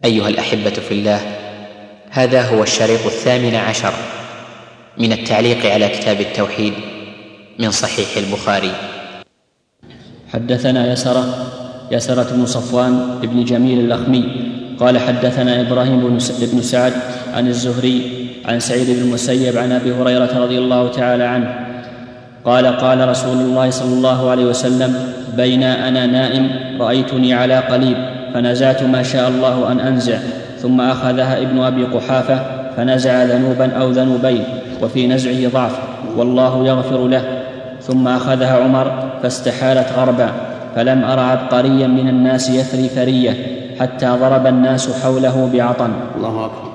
أيها الأحبة في الله، هذا هو الشريط 18 من التعليق على كتاب التوحيد من صحيح البخاري. حدثنا يسرة بن صفوان بن جميل الأخمي قال حدثنا إبراهيم بن سعد عن الزهري عن سعيد بن المسيب عن أبي هريرة رضي الله تعالى عنه قال قال رسول الله صلى الله عليه وسلم: بين أنا نائم رأيتني على قليب فنزعت ما شاء الله أن أنزع، ثم أخذها ابن أبي قحافة فنزع ذنوبا أو ذنوبين وفي نزعه ضعف والله يغفر له، ثم أخذها عمر فاستحالت غربا، فلم أر عبقريا من الناس يثري ثرية حتى ضرب الناس حوله بعطن. الله أكبر.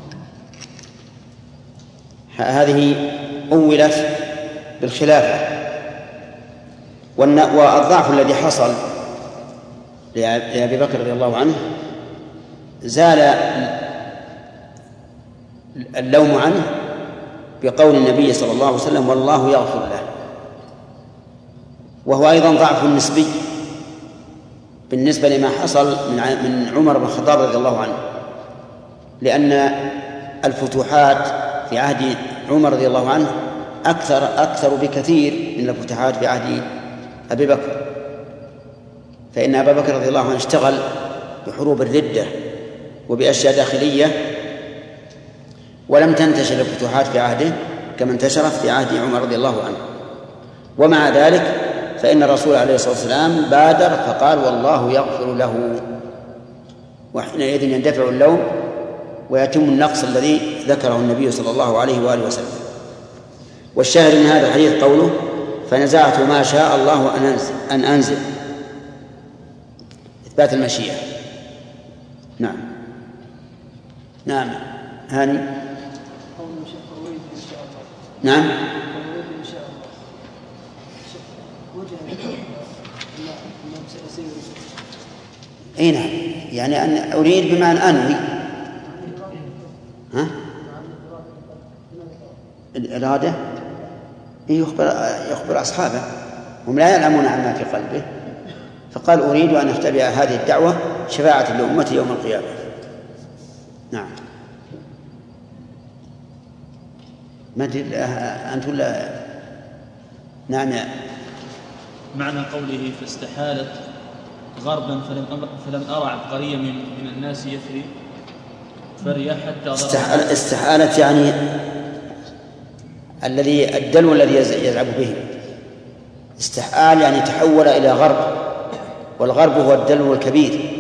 هذه أولت بالخلافة، والضعف الذي حصل لأبي بكر رضي الله عنه زال اللوم عنه بقول النبي صلى الله عليه وسلم: والله يغفر له. وهو أيضا ضعف نسبي بالنسبة لما حصل من عمر بن الخطاب رضي الله عنه، لأن الفتوحات في عهد عمر رضي الله عنه أكثر بكثير من الفتوحات في عهد أبي بكر، فإن أبا بكر رضي الله عنه اشتغل بحروب الردة وبأشياء داخلية، ولم تنتشر الفتوحات في عهده كما انتشرت في عهد عمر رضي الله عنه. ومع ذلك فإن الرسول عليه الصلاة والسلام بادر فقال: والله يغفر له، وحينئذ يندفع اللوم ويتم النقص الذي ذكره النبي صلى الله عليه وآله وسلم. والشاهد من هذا الحديث قوله: فنزعت ما شاء الله أن أنزل، إثبات المشيئة. نعم هاني. نعم أي نعم، يعني أن أريد بما أن أنوي. الإرادة يخبر أصحابه، هم لا يعلمون عما في قلبه، فقال: أريد أن أختبئ هذه الدعوة شفاعة لأمتي يوم القيامة. نعم. ما أدري أنتم لا. نعم. معنى قوله: فاستحالت غربا فلم أرى عبقريا من الناس يثري فريا حتى استحالت يعني الدلو الذي يذهب به. استحال يعني تحول إلى غرب، والغرب هو الدلو الكبير.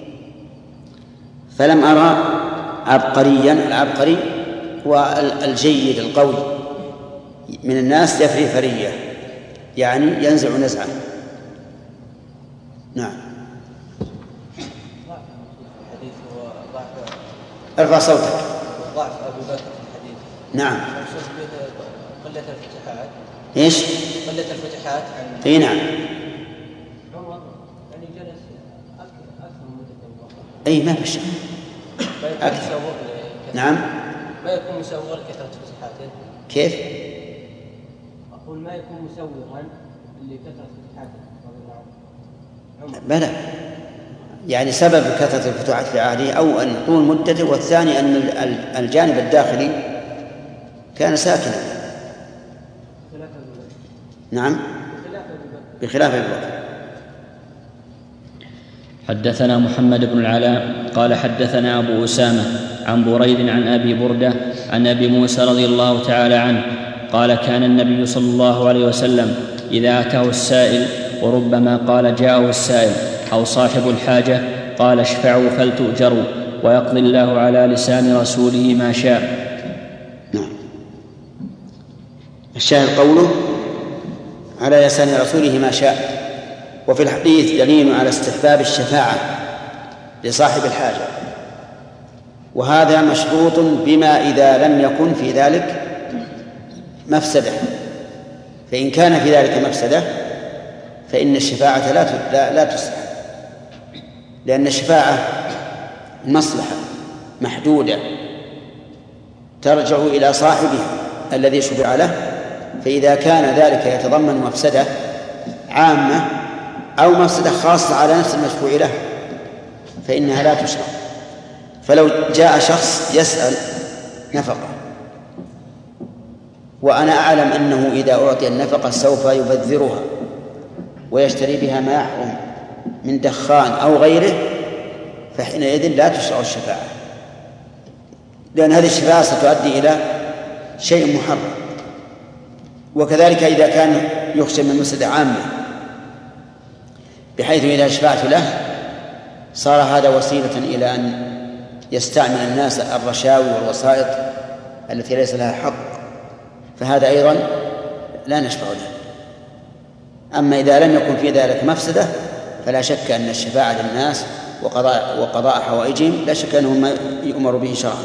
فلم أرى عبقريا، العبقري هو الجيد القوي من الناس يفري فرية، يعني ينزع نزعا. نعم. ارفع صوتك. ضعف أبي بكر في الحديث. نعم. قلة الفتحات. إيش؟ قلة الفتحات. إيه نعم. عمر يعني جلس أكثر من مدة. أي ما بشر. نعم. ما يكون مسوغا لكثرة فتحاته. كيف؟ أقول ما يكون مسوغا لكثرة فتحاته. بلى، يعني سبب كثرة الفتوحات في عهده أو أن طول مدته، والثاني أن الجانب الداخلي كان ساكنا. نعم، بخلاف أبي بكر. حدثنا محمد بن العلاء قال حدثنا أبو أسامة عن بريد عن أبي بردة عن أبي موسى رضي الله تعالى عنه قال: كان النبي صلى الله عليه وسلم إذا أتاه السائل، وربما قال جاءه السائل أو صاحب الحاجة، قال: اشفعوا فلتؤجروا، ويقضي الله على لسان رسوله ما شاء. نعم. الشاهد قوله: على لسان رسوله ما شاء. وفي الحديث دليل على استحباب الشفاعة لصاحب الحاجة، وهذا مشروط بما إذا لم يكن في ذلك مفسدة. فإن كان في ذلك مفسدة فإن الشفاعة لا تستحب، لأن الشفاعة مصلحة محدودة ترجع إلى صاحبه الذي شفع له، فإذا كان ذلك يتضمن مفسدة عامة أو مفسدة خاصة على نفس المشفوع له فإنها لا تشرع. فلو جاء شخص يسأل نفقة وأنا أعلم أنه إذا أعطي النفقة سوف يبذرها ويشتري بها ما يحرم من دخان أو غيره، فحينئذ لا تشرع الشفاعة، لأن هذه الشفاعة ستؤدي إلى شيء محرم. وكذلك إذا كان يخشى من مفسدة عامة بحيث إذا شفعت له صار هذا وسيلة إلى أن يستعمل الناس الرشاوي والوسائط التي ليس لها حق، فهذا أيضا لا نشفع له. أما إذا لم يكن في ذلك مفسدة فلا شك أن الشفاعة للناس وقضاء حوائجهم لا شك أنه ما يؤمر به شرعا.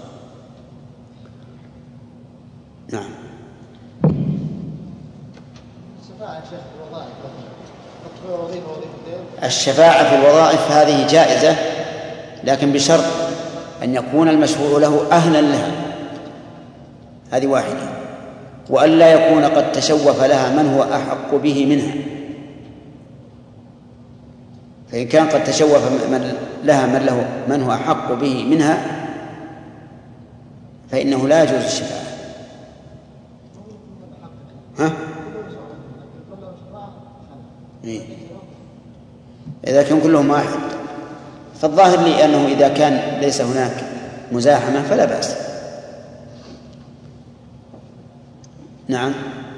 نعم. الشفاعة في الوظائف هذه جائزة، لكن بشرط أن يكون المشفوع له أهلا لها، هذه واحدة، وأن لا يكون قد تشوف لها من هو أحق به منها. فإن كان قد تشوف من هو أحق به منها فإنه لا يجوز الشفاعة. إذا كان كلهم واحد، فالظاهر لي أنه إذا كان ليس هناك مزاحمة فلا بأس. نعم.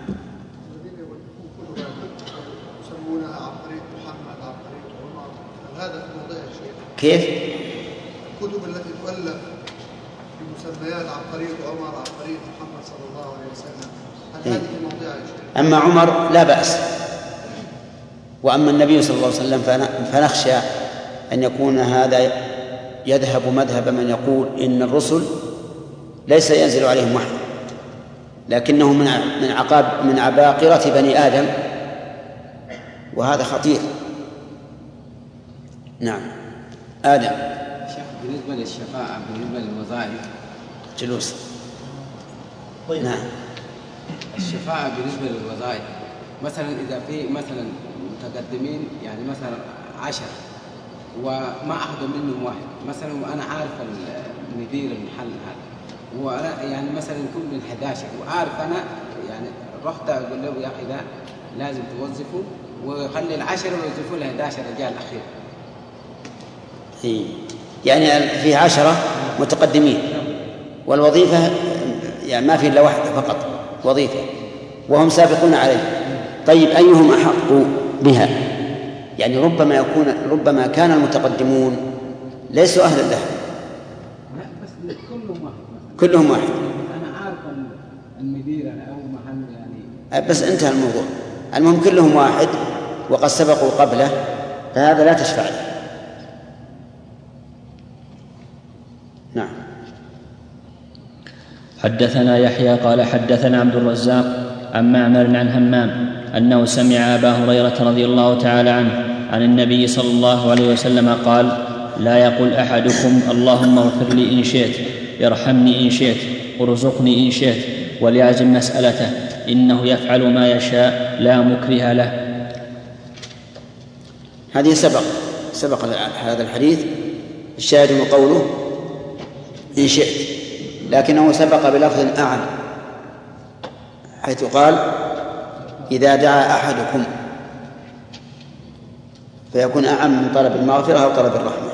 يسمونها عبقرية محمد، عبقرية عمر، هذا في موضوع الشيء. كيف؟ الكتب التي تؤلف بمسميات عبقرية عمر، عبقرية محمد صلى الله عليه وسلم، هل هذه في موضوع الشيء؟ أما عمر لا بأس، وأما النبي صلى الله عليه وسلم فنخشى أن يكون هذا يذهب مذهب من يقول إن الرسل ليس ينزل عليهم وحي، لكنه من عباقرة بني آدم، وهذا خطير. نعم. آدم. شيخ، بالنسبة للشفاعة بالنسبة للوظائف جلوس. طيب. نعم. الشفاعة بالنسبة للوظائف مثلا إذا في مثلا متقدمين يعني مثلا 10 وما أخذوا منهم واحد مثلا، وأنا عارف مدير المحل هذا وأنا يعني مثلا يكون من 11 وعارف أنا يعني رحت أقول له يا أخي لا لازم توظفوا وخلي 10 ويوظفوا له 11 رجال الأخير. يعني في 10 متقدمين والوظيفة يعني ما في إلا واحدة فقط وظيفة وهم سابقون عليه. طيب أيهم أحق بها؟ يعني ربما كان المتقدمون ليسوا أهلا لها. لا بس كلهم واحد. أنا عارف المدير أو محل يعني بس انتهى الموضوع. المهم كلهم واحد وقد سبقوا قبله، فهذا لا تشفع له. نعم. حدثنا يحيى قال حدثنا عبد الرزاق عن معمر عن همام أنه سمع أبا هريرة رضي الله تعالى عنه عن النبي صلى الله عليه وسلم قال: لا يقل أحدكم اللهم اغفر لي إن شئت، ارحمني إن شئت، ارزقني إن شئت، وليعزم مسألته، إنه يفعل ما يشاء لا مكره له. هذه سبق هذا الحديث، الشاهد من قوله إن شئت، لكنه سبق بلفظ أعم حيث قال إذا دعا أحدكم، فيكون أعم من طلب المغفرة أو طلب الرحمة.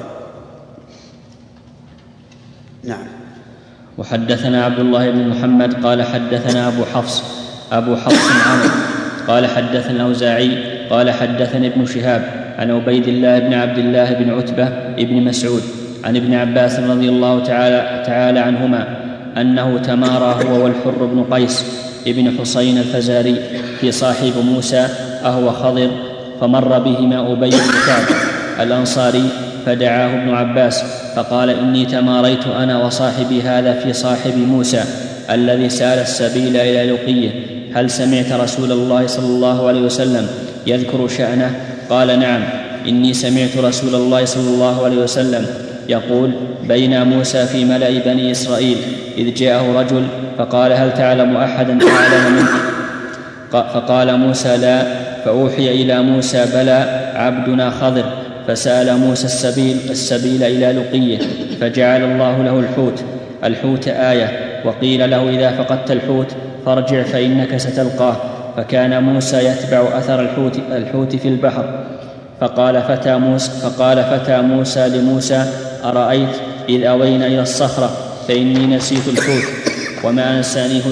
نعم. وحدثنا عبد الله بن محمد قال حدثنا أبو حفص عنه قال حدثنا الأوزاعي قال حدثني ابن شهاب عن عبيد الله بن عبد الله بن عتبة بن مسعود عن ابن عباس رضي الله تعالى عنهما أنه تمارى هو والحر بن قيس ابن حسين الفزاري في صاحب موسى أهو خضر، فمر بهما أبي بن كعب الأنصاري فدعاه ابن عباس فقال: إني تماريت أنا وصاحبي هذا في صاحب موسى الذي سأل السبيل إلى لقيه، هل سمعت رسول الله صلى الله عليه وسلم يذكر شأنه؟ قال: نعم، إني سمعت رسول الله صلى الله عليه وسلم يقول: بين موسى في ملأ بني إسرائيل إذ جاءه رجل فقال: هل تعلم أحدا أعلم منك؟ فقال موسى: لا. فأوحي إلى موسى: بلى، عبدنا خضر، فسأل موسى السبيل إلى لقيه فجعل الله له الحوت آية. وقيل له إذا فقدت الحوت فارجع فإنك ستلقاه. فكان موسى يتبع أثر الحوت في البحر. فقال فتى موسى لموسى أرأيت إذ أوينا إلى الصخرة فإني نسيت الحوت وما أنسانيه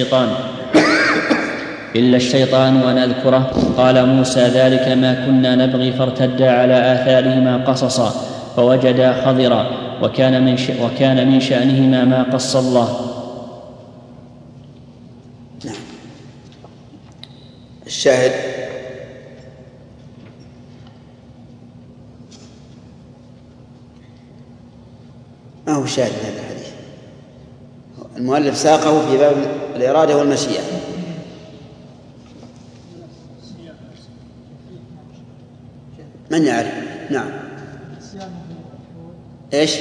إلا الشيطان وأن أذكره. قال موسى ذلك ما كنا نبغي فارتدا على آثارهما قصصا فوجدا خضرا وكان من شأنهما ما قص الله. نعم. الشاهد ما هو الشاهد من هذا الحديث؟ المؤلف ساقه في باب الإرادة والمشيئة. من يعرف؟ نعم. ايش؟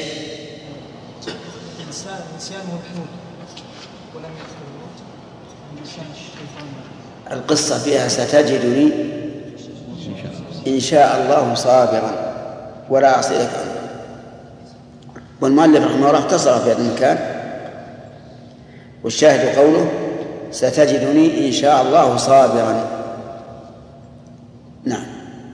نسيانه الحوت ولم يذكره نسيان الشيطان. القصة فيها ستجدني إن شاء الله صابرا ولا أعصي لك أمرا. والمؤلف رحمه الله اختصر في هذا المكان، والشاهد قوله ستجدني إن شاء الله صابرا. نعم.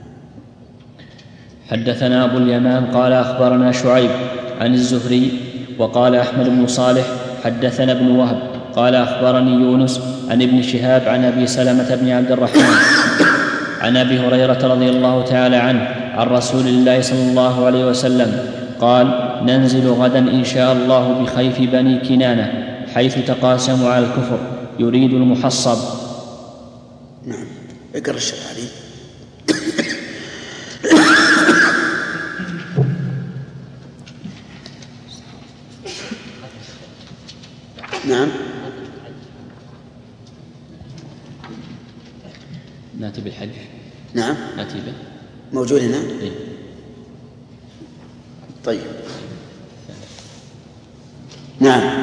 حدثنا أبو اليمان قال أخبرنا شعيب عن الزهري وقال أحمد بن صالح حدثنا ابن وهب قال أخبرني يونس عن ابن شهاب عن أبي سلمة بن عبد الرحمن عن أبي هريرة رضي الله تعالى عنه عن رسول الله صلى الله عليه وسلم قال ننزل غدا إن شاء الله بخيف بني كنانة حيث تقاسموا على الكفر يريد المحصب. نعم. اقرأ الشرح عليه. نعم. ناتي بالحج. نعم. ناتي به. موجود هنا. إيه؟ طيب. نعم.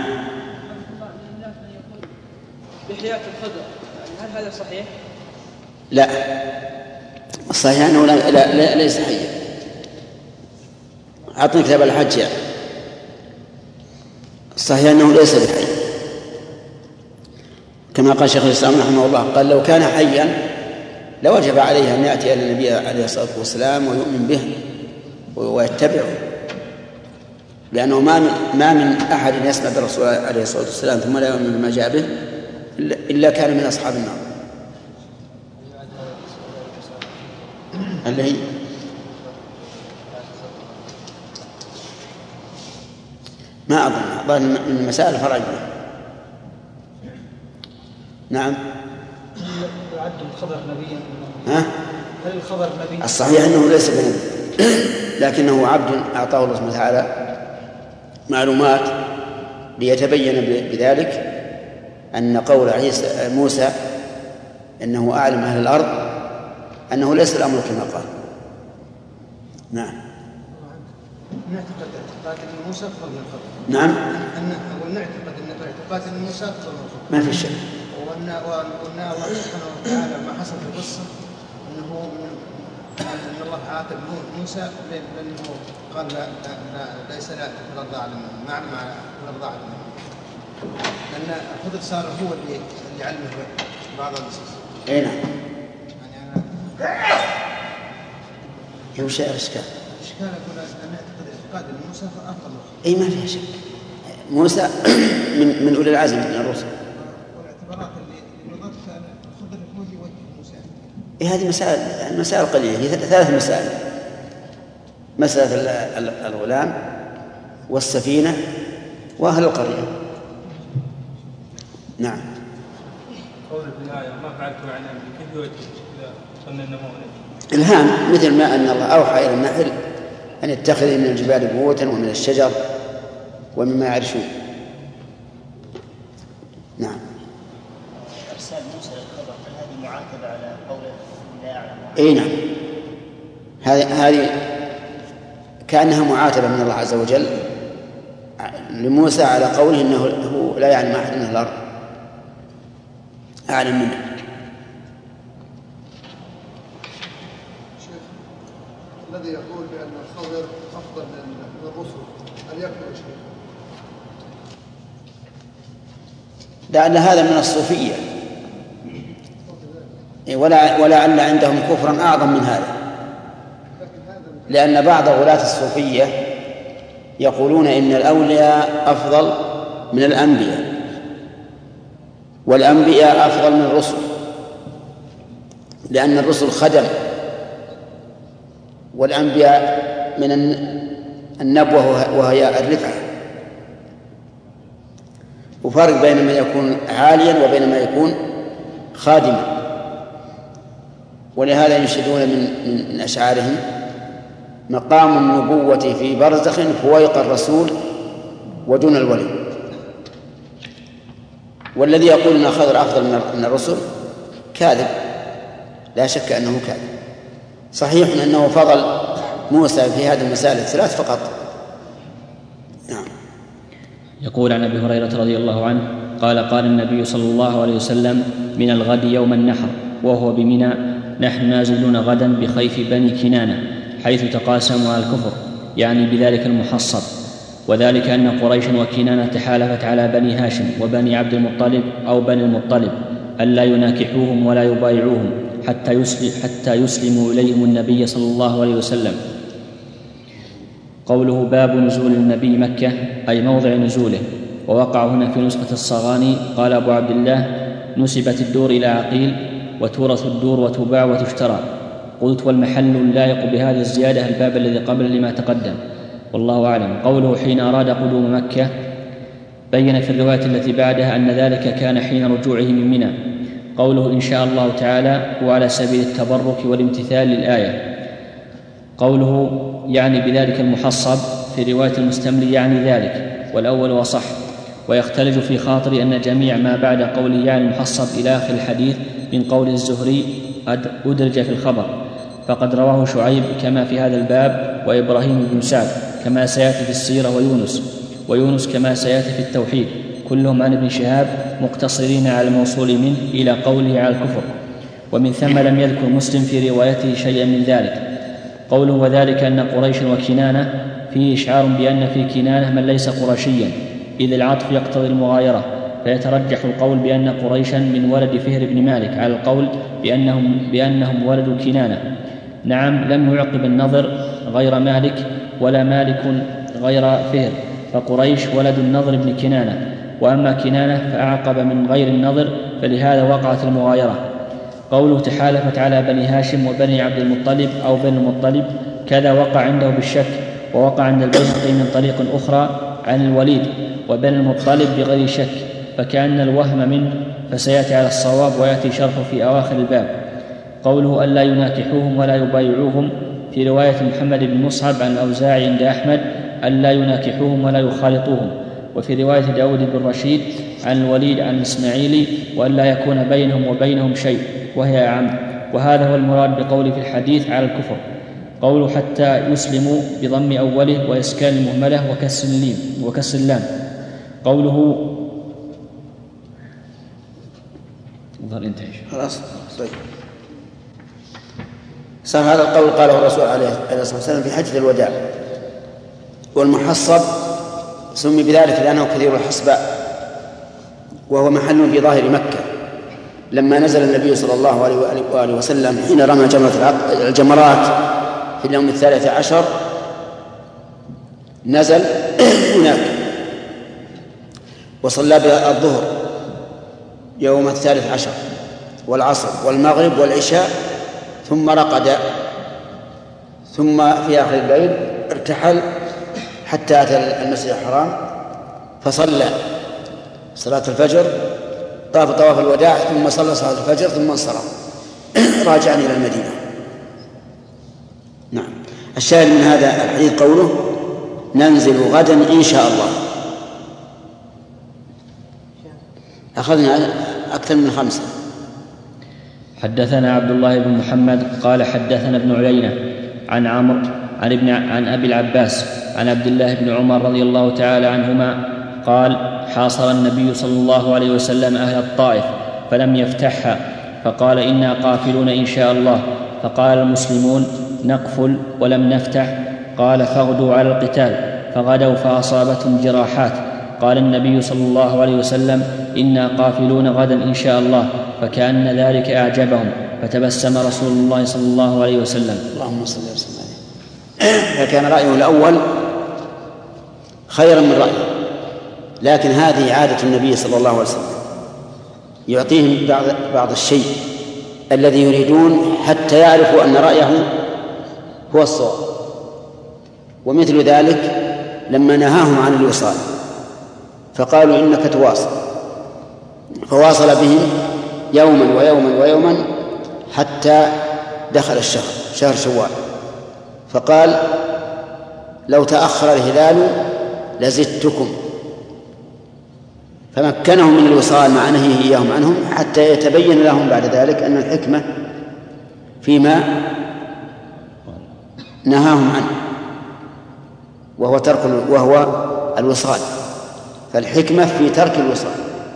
بحياة الخضر هل هذا صحيح؟ لا، الصحيح أنه لا ليس حيا. أعطني كتاب الحج يعني. الصحيح أنه ليس بحي، كما قال شيخ الإسلام رحمه الله قال لو كان حيا لوجب عليه أن يأتي إلى النبي عليه الصلاة والسلام ويؤمن به ويتبعه، لأنه ما من أحد يسمع بالرسول عليه الصلاة والسلام ثم لا يؤمن بما جاء به إلا كان من أصحاب النار. اللي هي ما أظن من المسائل الفرعية. نعم. يعد الخضر نبيا؟ هل الخضر نبي؟ الصحيح أنه ليس بنبي، لكنه عبد أعطاه الله سبحانه وتعالى معلومات ليتبين بذلك أن قول موسى إنه أعلم أهل الأرض أنه ليس الأمر كما قال. نعم. نعتقد اعتقاد أن موسى أفضل من الخضر. نعم. ونعتقد أن اعتقاد أن موسى أفضل من الخضر. ما في شك. وقلنا الله سبحانه وتعالى ما حصل في القصة أنه أن الله عاتب موسى لأنه قال لا ليس لا الرضاع مع الرضاع، لأن الخضر صار هو اللي علمه بعض النصوص. أي نعم. وش الإشكال؟ الإشكال يقول أن نعتقد اعتقاد أن موسى أفضل. أي ما فيها شك. موسى من أولي العزم من الرسل. والاعتبارات اللي نظرت الخضر هو اللي يوجه موسى. هذه مسائل قليلة، هي 3 مسائل: مسألة الغلام والسفينة وأهل القرية. نعم. قول في الآية ما فعلت عن أمري كيف يوجه إذا قلنا إنه إلهام، مثل ما أن الله أوحى إلى النحل أن يتخذ من الجبال بيوتا ومن الشجر ومما يعرشون. نعم. إرسال موسى للخضر هل هذه معاتبة على قوله لا يعلم؟ أي نعم، هذه كأنها معاتبة من الله عز وجل لموسى على قوله إنه لا يعلم أحد من الأرض أعلم منه. الذي يقول بأن الخضر أفضل من الرسل هل يكفر شيء؟ لأن هذا من الصوفية، ولعل عندهم كفرا أعظم من هذا، لأن بعض غلاة الصوفية يقولون إن الأولياء أفضل من الأنبياء، والأنبياء أفضل من الرسل، لأن الرسل خدم، والأنبياء من النبوة وهي الرفعة، وفرق بين من يكون عاليا وبين ما يكون خادما. ولهذا ينشدون من أشعارهم: مقام النبوة في برزخ فويق الرسول ودون الولي. والذي يقول أن خضر أفضل من الرسل كاذب، لا شك أنه كاذب. صحيح أنه فضل موسى في هذه المسائل الثلاث فقط. نعم. يقول عن أبي هريرة رضي الله عنه قال: قال النبي صلى الله عليه وسلم: من الغد يوم النحر وهو بمنى: نحن نازلون غدا بخيف بني كنانة حيث تقاسموا على الكفر، يعني بذلك المحصب. وذلك أن قريشا وكنانة تحالفت على بني هاشم وبني عبد المطلب أو بني المطلب ألا يناكحوهم ولا يبايعوهم حتى يسلموا إليهم النبي صلى الله عليه وسلم. قوله: باب نزول النبي مكة، أي موضع نزوله. ووقع هنا في نسخة الصغاني. قال أبو عبد الله: نسبت الدور إلى عقيل، وتورث الدور وتباع وتشترى. قلت: والمحل اللائق بهذه الزيادة الباب الذي قبل لما تقدم، والله أعلم. قوله: حين أراد قدوم مكة، بين في الرواية التي بعدها أن ذلك كان حين رجوعه من منى. قوله: إن شاء الله تعالى، هو على سبيل التبرك والامتثال للآية. قوله: يعني بذلك المحصب، في رواية المستملي يعني ذلك، والأول وصح. ويختلج في خاطري أن جميع ما بعد قوله يعني المحصب إلى آخر الحديث من قول الزهري أدرج في الخبر، فقد رواه شعيب كما في هذا الباب، وإبراهيم بن سعد كما سيأتي في السيرة، ويونس كما سيأتي في التوحيد، كلهم عن ابن شهاب مقتصرين على الموصول منه إلى قوله على الكفر. ومن ثم لم يذكر مسلم في روايته شيئا من ذلك. قوله: وذلك أن قريشا وكنانة، فيه إشعار بأن في كنانة من ليس قرشيا، إذ العطف يقتضي المغايرة، فيترجح القول بأن قريشا من ولد فهر بن مالك على القول بأنهم ولد كنانة. نعم، لم يعقب النضر غير مالك، ولا مالك غير فهر، فقريش ولد النضر بن كنانة، وأما كنانة فأعقب من غير النضر، فلهذا وقعت المغايرة. قوله: تحالفت على بني هاشم وبني عبد المطلب أو بني المطلب، كذا وقع عنده بالشك، ووقع عند البيهقي من طريق أخرى عن الوليد وبني المطلب بغير شك، فكأن الوهم منه، فسيأتي على الصواب ويأتي شرحه في أواخر الباب. قوله: ألا يناكحوهم ولا يبايعوهم، في رواية محمد بن مصعب عن الأوزاعي عند أحمد: ألا يناكحوهم ولا يخالطوهم. وفي رواية داود بن رشيد عن الوليد عن الإسماعيلي: وألا يكون بينهم وبينهم شيء، وهي أعم. وهذا هو المراد بقوله في الحديث على الكفر. قوله: حتى يسلموا بضم أوله وإسكان المهملة وكسر اللام. قوله: خلاص. طيب، صار هذا القول قاله الرسول عليه الصلاة والسلام في حجة الوداع. والمحصب سمي بذلك لأنه كثير الحصباء، وهو محل في ظاهر مكة. لما نزل النبي صلى الله عليه وآله وسلم حين رمى الجمرات في اليوم 13 نزل هناك وصلى الظهر يوم 13 والعصر والمغرب والعشاء، ثم رقد، ثم في آخر الليل ارتحل حتى أتى المسجد الحرام فصلى صلاة الفجر، طاف طواف الوداع، ثم صلى صلاة الفجر، ثم انصرف راجعا إلى المدينة. نعم. الشاهد من هذا الحديث قوله: ننزل غدا إن شاء الله. أخذنا أكثر من 5. حدثنا عبد الله بن محمد قال حدثنا ابن عيينة عن عمرو عن أبي العباس عن عبد الله بن عمر رضي الله تعالى عنهما قال: حاصر النبي صلى الله عليه وسلم أهل الطائف فلم يفتحها، فقال: إنا قافلون إن شاء الله. فقال المسلمون: نقفل ولم نفتح. قال: فاغدوا على القتال، فغدوا فأصابتهم جراحات. قال النبي صلى الله عليه وسلم: إنا قافلون غدا إن شاء الله. فكأن ذلك أعجبهم، فتبسم رسول الله صلى الله عليه وسلم. اللهم صل وسلم عليه. فكان رأيه الأول خيرا من رأيه، لكن هذه عادة النبي صلى الله عليه وسلم، يعطيهم بعض الشيء الذي يريدون حتى يعرفوا أن رأيه هو الصواب. ومثل ذلك لما نهاهم عن الوصال فقالوا إنك تواصل، فواصل بهم يوما ويوما ويوما حتى دخل الشهر، شهر شوال، فقال: لو تأخر الهلال لزدتكم، فمكنهم من الوصال مع نهيه إياهم عنهم حتى يتبين لهم بعد ذلك أن الحكمة فيما نهاهم عنه، وهو الوصال، فالحكمة في ترك الوصال.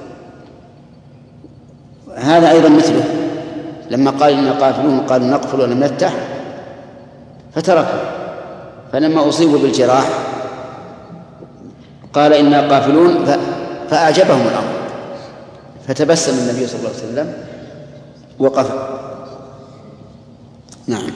هذا أيضا مثله لما قال إننا قافلون قالوا نقفل ولم نفتح فتركوا، فلما أصيبوا بالجراح قال إننا قافلون فأعجبهم الأمر، فتبسم النبي صلى الله عليه وسلم وقف. نعم.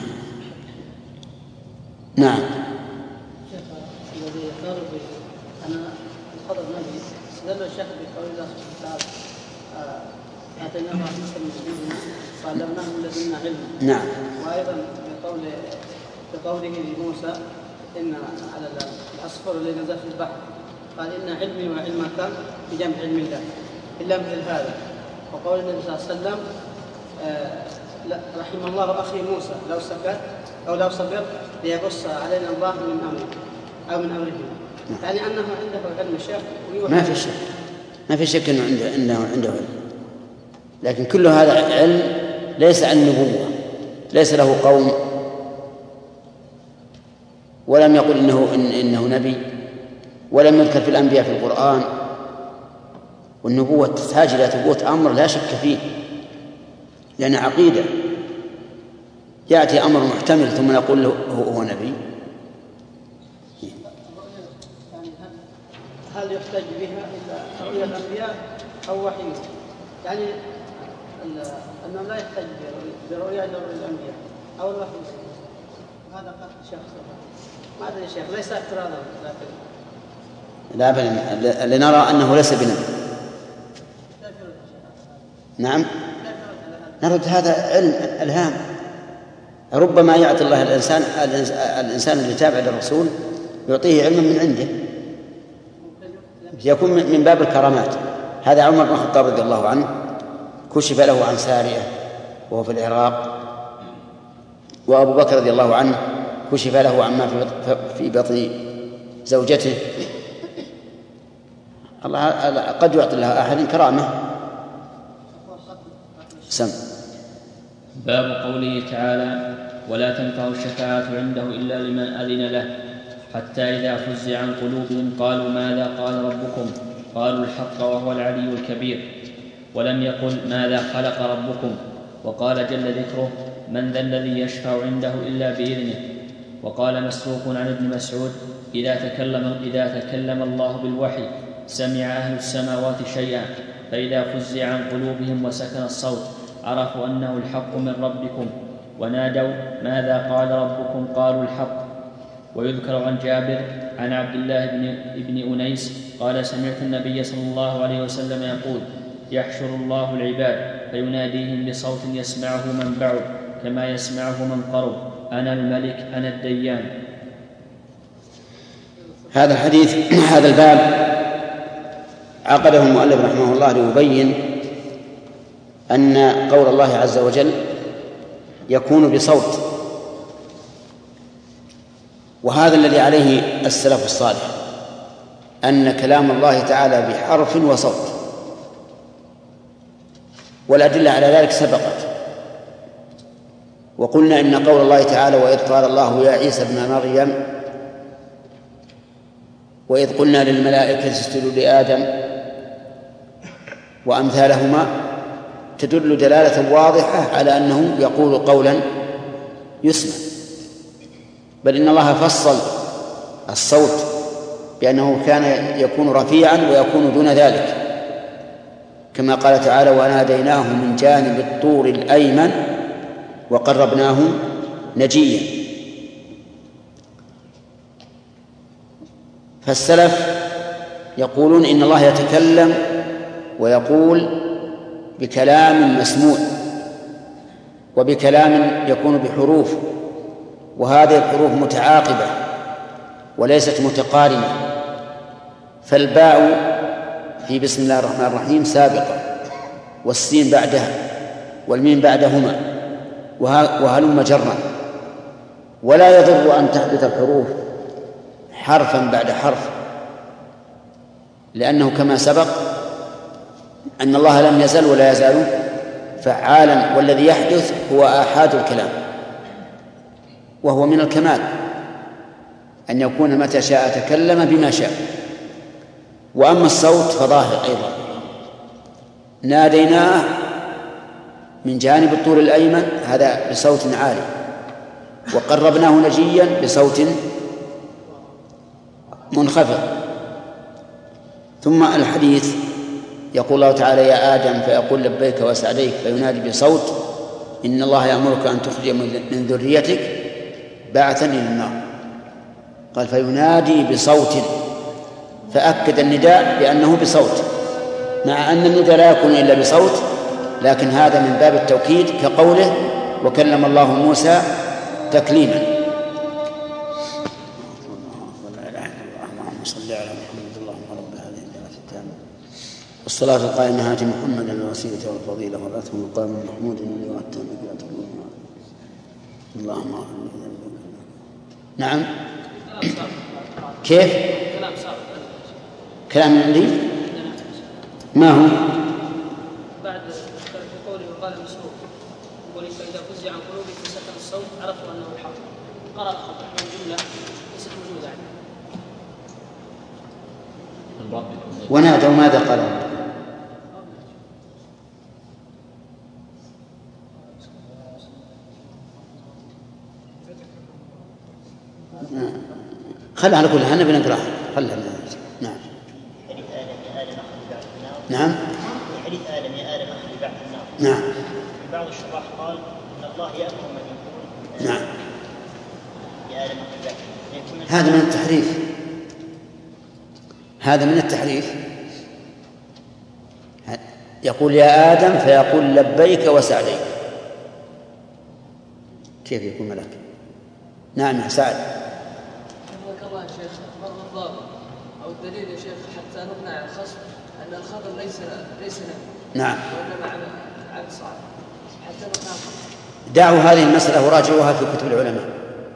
الذي قالوا أنا الخضر نبي استدل الشيخ بقول الله سبحانه وتعالى: آتيناه رحمة من عندنا وعلمناه من لدنا علما. نعم. وأيضا بقوله لموسى: إن على العصفور الذي نزل في البحر قال: إن علمي وعلمك بجمع علم الله، إلا مثل هذا. وقول النبي صلى الله عليه وسلم: رحم الله أخي موسى لو سكت أو لو صبر ليقص علينا الله من أمره أو من أمره. يعني أنه عنده علم الشيخ. ما في شك أنه عنده علم، لكن كل هذا علم ليس عن نبوة، ليس له قوم، ولم يقل إنه نبي، ولم يذكر في الأنبياء في القرآن. والنبوة تحتاج إلى ثبوت أمر لا شك فيه، لأن عقيدة. يأتي أمر محتمل ثم نقول له هو نبي. هل يحتاج بها إلى الأنبياء أو وحي؟ يعني أنه لا يحتاج برؤيا الأنبياء أو الوحي. هذا قال الشيخ ما أدري الشيخ، ليس اعتراضا، لكن لا بل لنرى أنه ليس بنبي. نعم، نرد هذا علم الهام. ربما يعطي الله الإنسان اللي تابع للرسول يعطيه علما من عنده، يكون من باب الكرامات. هذا عمر بن الخطاب رضي الله عنه كشف له عن سارية وهو في العراق، وأبو بكر رضي الله عنه كشف له عما في بطن زوجته. الله قد يعطي لها أحد كرامة. سم. باب قوله تعالى: ولا تنفع الشفاعة عنده إلا لمن أذن له، حتى إذا فزع عن قلوبهم قالوا ماذا قال ربكم؟ قالوا الحق وهو العلي الكبير. ولم يقل ماذا خلق ربكم. وقال جل ذكره: من ذا الذي يشفع عنده إلا بإذنه. وقال مسروق عن ابن مسعود: إذا تكلم الله بالوحي سمع أهل السماوات شيئا، فإذا فزع عن قلوبهم وسكن الصوت عرفوا أنه الحق من ربكم، ونادوا ماذا قال ربكم؟ قالوا الحق. ويذكر عن جابر عن عبد الله بن أنيس قال: سمعت النبي صلى الله عليه وسلم يقول: يحشر الله العباد فيناديهم بصوت يسمعه من بعد كما يسمعه من قرب: أنا الملك أنا الديان. هذا الحديث هذا الباب عقده المؤلف رحمه الله ليبين أن قول الله عز وجل يكون بصوت، وهذا الذي عليه السلف الصالح، أن كلام الله تعالى بحرف وصوت، والأدلة على ذلك سبقت. وقلنا إن قول الله تعالى: وإذ قال الله يا عيسى ابن مريم، وإذ قلنا للملائكة اسجدوا لآدم، وأمثالهما تدل دلالة واضحة على أنه يقول قولا يسمع. بل إن الله فصل الصوت بأنه كان يكون رفيعا ويكون دون ذلك، كما قال تعالى: وناديناه من جانب الطور الأيمن وقربناه نجيا. فالسلف يقولون إن الله يتكلم ويقول بكلام مسموع وبكلام يكون بحروف، وهذه الحروف متعاقبة وليست متقارنة، فالباء في بسم الله الرحمن الرحيم سابقة، والسين بعدها، والميم بعدهما، وهلم جرا، ولا يضر أن تحدث الحروف حرفا بعد حرف، لأنه كما سبق أن الله لم يزل ولا يزال فعالا، والذي يحدث هو آحاد الكلام، وهو من الكمال أن يكون متى شاء تكلم بما شاء. وأما الصوت فظاهر أيضا: ناديناه من جانب الطور الأيمن، هذا بصوت عالي، وقربناه نجيا بصوت منخفض. ثم الحديث يقول الله تعالى: يا آدم، فيقول لبيك وسعديك، فينادي بصوت: إن الله يأمرك أن تخرج من ذريتك بعثا إلى النار. قال: فينادي بصوت، فأكد النداء بأنه بصوت، مع أن النداء لا يكون إلا بصوت، لكن هذا من باب التوكيد، كقوله: وكلم الله موسى تكليما. اللهم صل على محمد اللهم رب هذه الدعوة التامة والصلاة القائمة آت محمدا الوسيلة والفضيلة وبعثه مقاما محمودا الذي وعدته بك. اللهم نعم. كيف؟ كلام عندي ما هو؟ بعد قوله وقال مسروق يقول: فإذا فزع عن قلوبهم فسكن الصوت عرفوا أنه الحق. قرأ الخطأ من جملة ليست موجودة عنه. ونادوا ماذا قالوا؟ خلها على كل حال بنقرأها. خلها. نعم. حديث آدم يا آدم أخذ بعث النار. نعم. حديث آدم يا آدم أخذ بعث النار. نعم. في بعض الشراح قال إن الله يأمر من يقول نعم. يا آدم أخذ بعث النار. هذا من التحريف. هذا من التحريف. يقول يا آدم فيقول لبيك وسعديك. كيف يكون ملك؟ نعم يا سعد. حفظك الله يا شيخ. مر الضابط أو الدليل يا شيخ حتى نقنع الخصم أن الخبر ليس نبي. نعم. وإنما عن صالح حتى نقنع الخصم. دعوا هذه المسألة وراجعوها في كتب العلماء.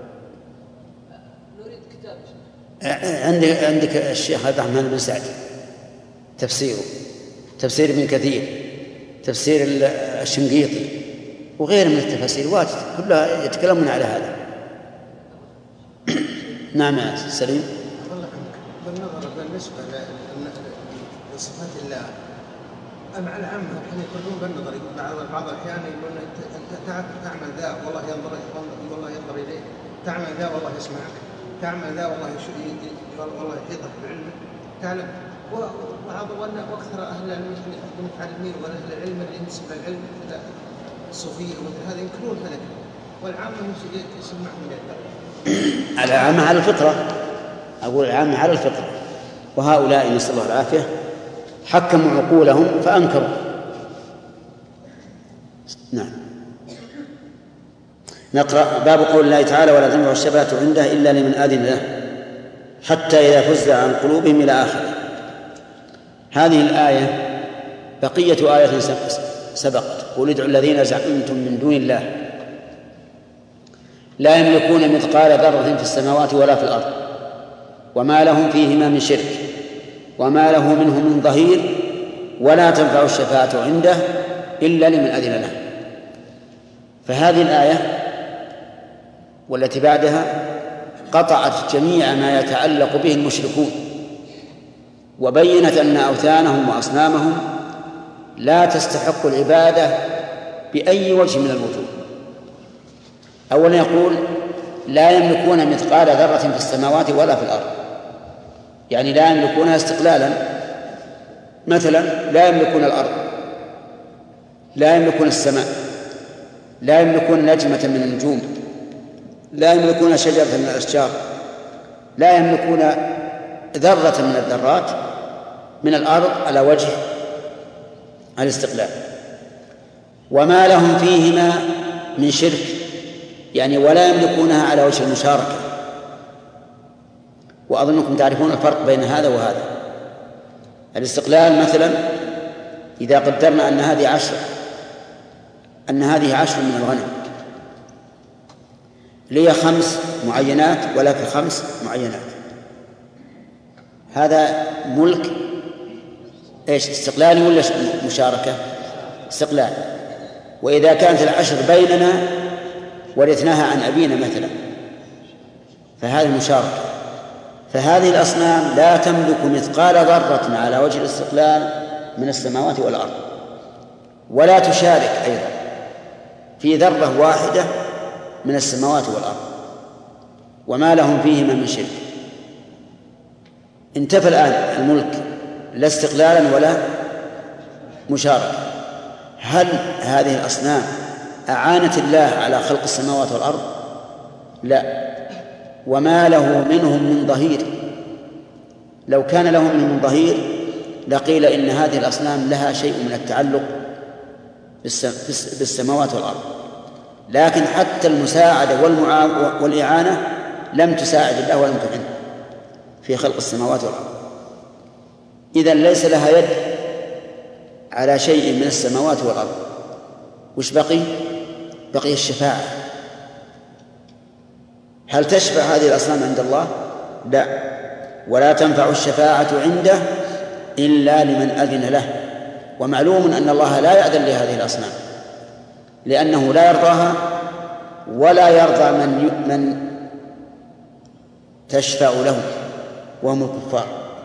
نريد كتاب عندك الشيخ عبد الرحمن بن سعد تفسيره، تفسير ابن كثير، تفسير الشنقيطي، وغيره من التفاسير واجد كلها يتكلمون على هذا. نعم يا سليم. بالنظر بالنسبة لصفات الله مع العامة الحين يقولون بالنظر، بعض الأحيان يقولون أنت تعمل ذا والله ينظر إليك، تعمل ذا والله يسمعك، تعمل ذا والله يحيطك بعلمك، تعلم. واكثر اهل العلم المتعلمين واهل العلم اللي ينسب العلم الى الصوفيه ومثل هذا ينكرون هذا، والعامه يسمعون ذلك. العامه على الفطره، اقول العامه على الفطره، وهؤلاء نسال الله العافيه حكموا عقولهم فانكروا. نعم. نقرأ باب قول الله تعالى ولا تنفع الشفاعة عنده إلا لمن آذن له حتى إذا فزع عن قلوبهم إلى آخره. هذه الآية بقية آية سبقت: قل ادعوا الذين زعمتم من دون الله لا يملكون مثقال ذرة في السماوات ولا في الأرض وما لهم فيهما من شرك وما له منهم من ظهير ولا تنفع الشفاعة عنده إلا لمن أذن له. فهذه الآية والتي بعدها قطعت جميع ما يتعلق به المشركون، وبينت أن أوثانهم وأصنامهم لا تستحق العبادة بأي وجه من الوجوه. أولا يقول لا يملكون مثقال ذرة في السماوات ولا في الأرض، يعني لا يملكونها استقلالا. مثلا لا يملكون الأرض، لا يملكون السماء، لا يملكون نجمة من النجوم، لا يملكون شجرة من الأشجار، لا يملكون ذرة من الذرات من الأرض على وجه الاستقلال. وما لهم فيهما من شرك، يعني ولا يملكونها على وجه المشاركة. وأظنكم تعرفون الفرق بين هذا وهذا. الاستقلال مثلا إذا قدرنا أن هذه 10 من الغنم، لي 5 معينات ولك 5 معينات، هذا ملك ايش؟ استقلالي ولا مشاركة؟ استقلال. وإذا كانت 10 بيننا ورثناها عن أبينا مثلا فهذه مشاركة. فهذه الأصنام لا تملك مثقال ذرة على وجه الاستقلال من السماوات والأرض، ولا تشارك أيضا في ذرة واحدة من السماوات والأرض، وما لهم فيهما من شرك. انتفى الآن الملك لا استقلالا ولا مشاركة. هل هذه الأصنام أعانت الله على خلق السماوات والأرض؟ لا. وما له منهم من ظهير. لو كان له منهم من ظهير لقيل إن هذه الأصنام لها شيء من التعلق بالسماوات والأرض، لكن حتى المساعدة والإعانة لم تساعد الله ولم تعن في خلق السماوات والأرض. إذن ليس لها يد على شيء من السماوات والأرض. وش بقي؟ بقي الشفاعة. هل تشفع هذه الأصنام عند الله؟ لا. ولا تنفع الشفاعة عنده إلا لمن أذن له. ومعلوم أن الله لا يأذن لهذه الأصنام لأنه لا يرضاها ولا يرضى من تشفع له وهم الكفار.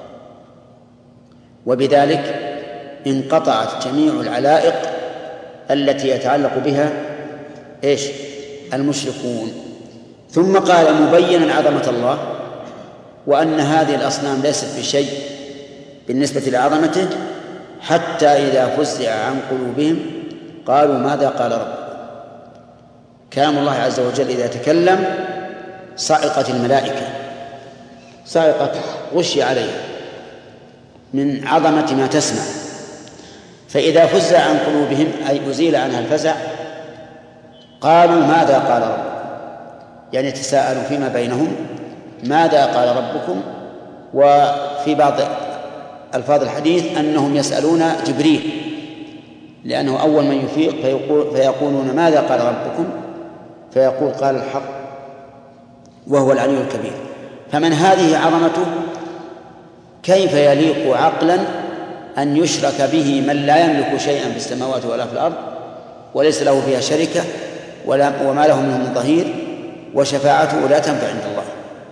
وبذلك انقطعت جميع العلائق التي يتعلق بها ايش؟ المشركون. ثم قال مبينا عظمة الله وأن هذه الأصنام ليست بشيء بالنسبة لعظمته، حتى إذا فزع عن قلوبهم قالوا ماذا قال ربكم. كلام الله عز وجل إذا تكلم صعقت الملائكة، صعقت غشي عليها من عظمة ما تسمع. فإذا فزع عن قلوبهم أي أزيل عنها الفزع قالوا ماذا قال ربكم، يعني تساءلوا فيما بينهم ماذا قال ربكم. وفي بعض ألفاظ الحديث أنهم يسألون جبريل لأنه أول من يفيق فيقولون ماذا قال ربكم، فيقول قال الحق وهو العلي الكبير. فمن هذه عظمته كيف يليق عقلا أن يشرك به من لا يملك شيئا في السماوات ولا في الأرض وليس له فيها شركة وما له منه من ظهير، وشفاعته لا تنفع عند الله.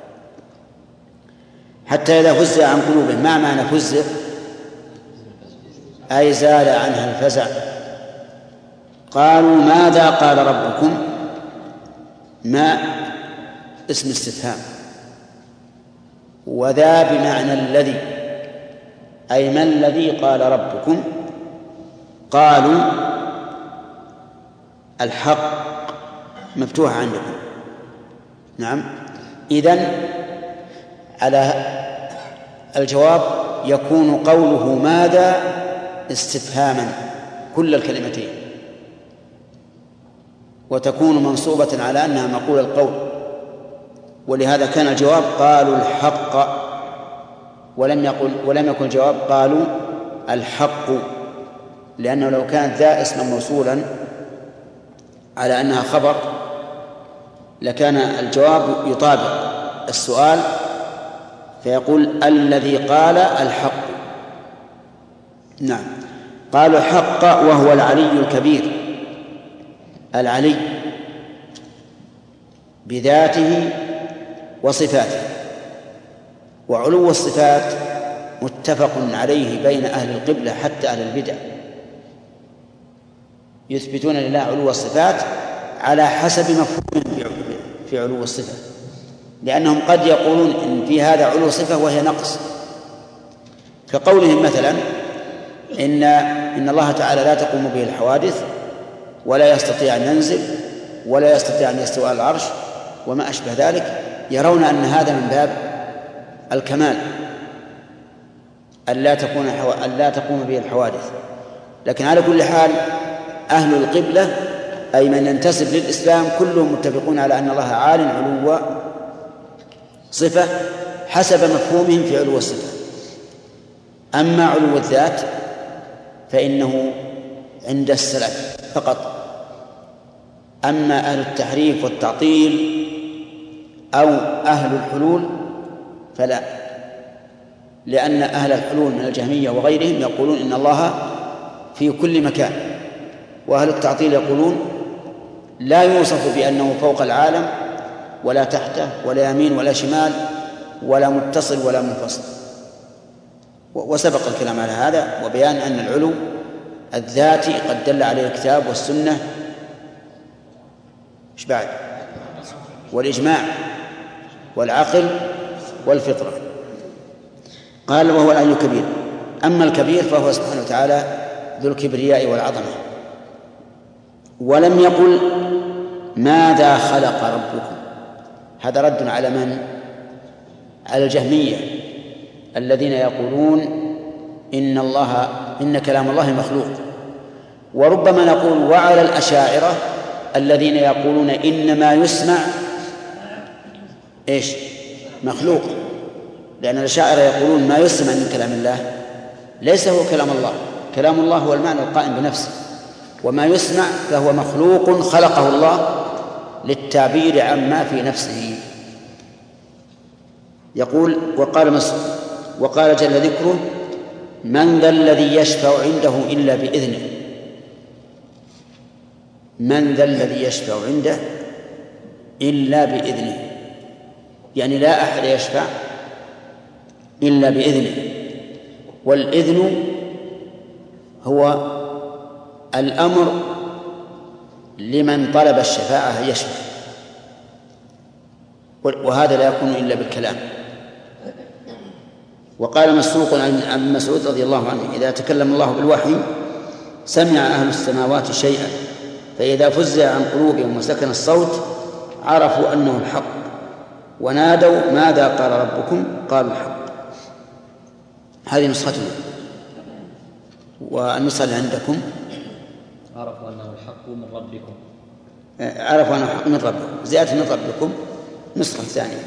حتى إذا فزع عن قلوبهم، ما معنى فزع؟ أي زال عنها الفزع. قالوا ماذا قال ربكم، ما اسم استفهام، وذا بمعنى الذي، أي ما الذي قال ربكم. قالوا الحق مفتوح عندكم. نعم. إذن على الجواب يكون قوله ماذا استفهاما كل الكلمتين، وتكون منصوبة على أنها مقول القول، ولهذا كان الجواب قالوا الحق، ولم يكن الجواب قالوا الحق، لأنه لو كانت ذا اسما موصولا على أنها خبر لكان الجواب يطابق السؤال فيقول الذي قال الحق. نعم. قالوا الحق وهو العلي الكبير. العلي بذاته وصفاته، وعلو الصفات متفق عليه بين أهل القبلة حتى أهل البدع، يثبتون لله علو الصفات على حسب مفهومهم في علو الصفة، لأنهم قد يقولون إن في هذا علو صفة وهي نقص كقولهم مثلا إن الله تعالى لا تقوم به الحوادث ولا يستطيع أن ينزل ولا يستطيع أن يستوى على العرش وما أشبه ذلك، يرون أن هذا من باب الكمال أن لا تقوم به الحوادث. لكن على كل حال أهل القبلة أي من ينتسب للإسلام كلهم متفقون على أن الله عال علو صفة حسب مفهومهم في علو الصفة. أما علو الذات فإنه عند السلف فقط. أما أهل التحريف والتعطيل أو أهل الحلول فلا، لأن أهل الحلول من الجهمية وغيرهم يقولون إن الله في كل مكان، وأهل التعطيل يقولون لا يوصف بأنه فوق العالم ولا تحته ولا يمين ولا شمال ولا متصل ولا منفصل. وسبق الكلام على هذا وبيان أن العلو الذاتي قد دل عليه الكتاب والسنة إيش بعد؟ والإجماع والعقل والفطرة. قال وهو العلي الكبير. أما الكبير فهو سبحانه وتعالى ذو الكبرياء والعظمة. ولم يقل ماذا خلق ربكم، هذا رد على من؟ على الجهمية الذين يقولون إن كلام الله مخلوق. وربما نقول وعلى الأشاعرة الذين يقولون إن ما يسمع إيش؟ مخلوق، لأن الأشاعرة يقولون ما يسمع من كلام الله ليس هو كلام الله، كلام الله هو المعنى القائم بنفسه، وما يسمع فهو مخلوق خلقه الله للتعبير عما في نفسه. يقول وقال جل ذكره من ذا الذي يشفع عنده إلا بإذنه. من ذا الذي يشفع عنده إلا بإذنه، يعني لا أحد يشفع إلا بإذنه. والإذن هو الأمر لمن طلب الشفاعة يشفع، وهذا لا يكون إلا بالكلام. وقال مسروق عن مسعود رضي الله عنه إذا تكلم الله بالوحي سمع أهل السماوات شيئا فإذا فزع عن قلوبهم وسكن الصوت عرفوا أنه الحق ونادوا ماذا قال ربكم قالوا الحق. هذه نسختنا. والنسخة اللي عندكم عرفوا أنه الحق من ربكم، عرفوا أنه الحق من ربكم، زيادة من ربكم نسخة ثانية.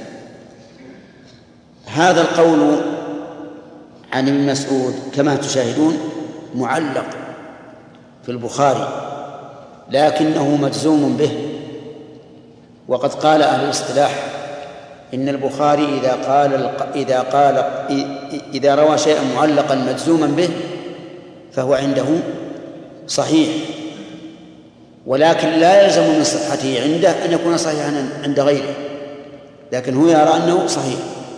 هذا القول عن ابن مسعود كما تشاهدون معلق في البخاري لكنه مجزوم به. وقد قال أهل الاصطلاح إن البخاري إذا روى شيئا معلقا مجزوما به فهو عنده صحيح، ولكن لا يلزم من صحته عنده أن يكون صحيحا عند غيره، لكن هو يرى أنه صحيح.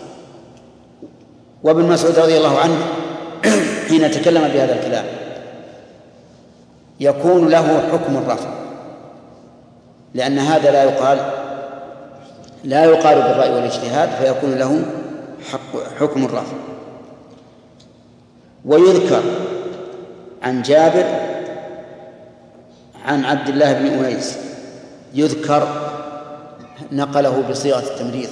وابن مسعود رضي الله عنه حين تكلم بهذا الكلام يكون له حكم الرفع، لأن هذا لا يقال بالرأي والاجتهاد، فيكون له حكم الرفع. ويذكر عن جابر عن عبد الله بن أنيس، يذكر نقله بصيغة التمريض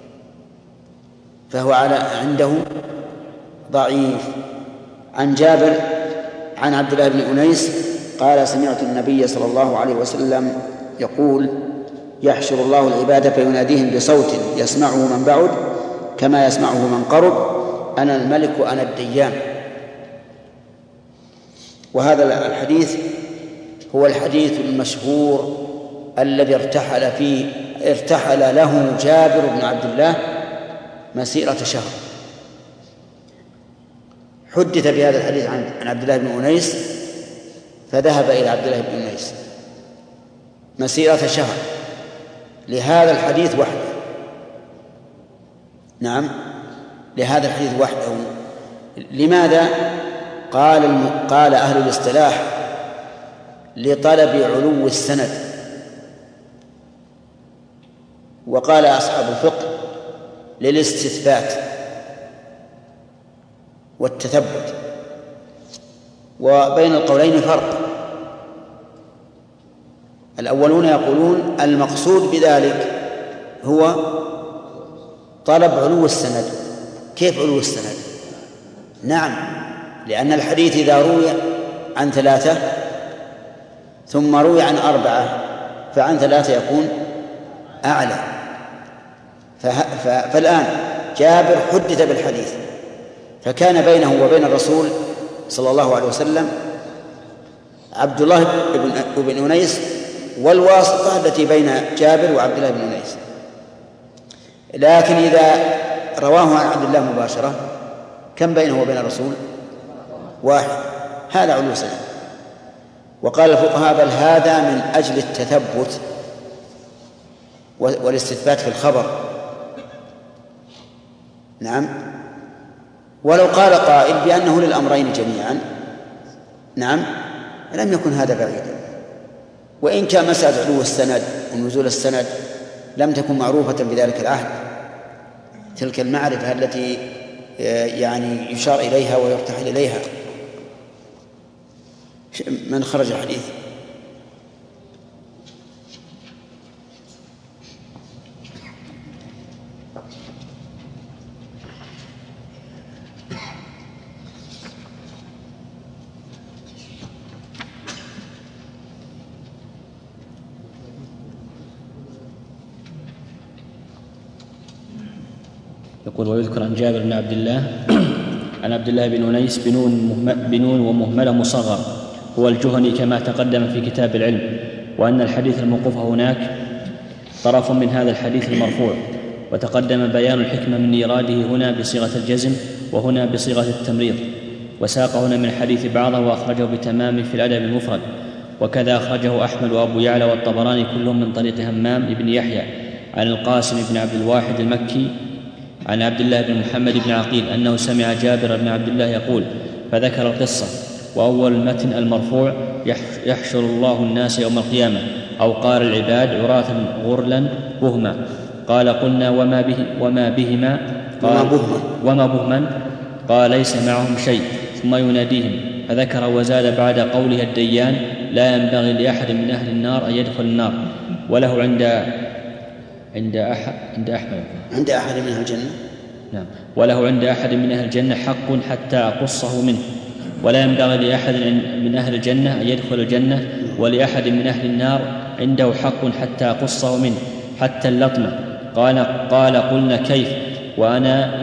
فهو عنده ضعيف. عن جابر عن عبد الله بن أنيس قال سمعت النبي صلى الله عليه وسلم يقول يحشر الله العباد فيناديهم بصوت يسمعه من بعد كما يسمعه من قرب أنا الملك وأنا الديان. وهذا الحديث هو الحديث المشهور الذي ارتحل له جابر بن عبد الله مسيرة شهر. حدث بهذا الحديث عن عبد الله بن أنيس فذهب إلى عبد الله بن أنيس مسيرة شهر لهذا الحديث وحده. نعم، لهذا الحديث وحده. لماذا؟ قال أهل الاصطلاح لطلب علو السند، وقال أصحاب الفقه للاستثبات. والتثبت، وبين القولين فرق. الأولون يقولون المقصود بذلك هو طلب علو السند. كيف علو السند؟ نعم، لأن الحديث إذا روي عن 3 ثم روي عن 4 فعن 3 يكون أعلى. فالآن جابر حدث بالحديث، فكان بينه وبين الرسول صلى الله عليه وسلم عبد الله بن أنيس والواسطة التي بين جابر وعبد الله بن أنيس. لكن إذا رواه عن عبد الله مباشرة كم بينه وبين الرسول؟ 1. هذا علو سند. وقال الفقهاء بل هذا من أجل التثبت والاستثبات في الخبر. نعم، ولو قال قائل بأنه للأمرين جميعا نعم لم يكن هذا بعيدا. وإن كان مسألة علو السند ونزول السند لم تكن معروفة بذلك العهد، تلك المعرفة التي يعني يشار إليها ويرتحل إليها. من خرج الحديث؟ يقول ويذكر عن جابر بن عبد الله عن عبد الله بن أنيس بنون ومهملة مصغر هو الجهني كما تقدم في كتاب العلم، وأن الحديث الموقوف هناك طرف من هذا الحديث المرفوع، وتقدم بيان الحكمة من إيراده هنا بصيغة الجزم وهنا بصيغة التمريض، وساق هنا من الحديث بعضه وأخرجه بتمامه في الأدب المفرد، وكذا أخرجه أحمد وأبو يعلى والطبراني كلهم من طريق همام بن يحيى عن القاسم بن عبد الواحد المكي عن عبد الله بن محمد بن عقيل أنه سمع جابر بن عبد الله يقول فذكر القصة. وأول المتن المرفوع يحشر الله الناس يوم القيامة، أو قال العباد عراة غرلا بهما. قال قلنا وما بهما؟ قال وما بهما؟ قال ليس معهم شيء. ثم يناديهم فذكر وزاد بعد قوله الديان لا ينبغي لأحد من أهل النار أن يدخل النار، وله عند أحد من أهل الجنة. نعم، وله عند أحد من أهل الجنة حق حتى أقصه منه، ولا ينبغي لأحد من أهل الجنة أن يدخل الجنة، ولأحد من أهل النار عنده حق حتى أقصه منه حتى اللطمة. قال قلنا كيف وأنا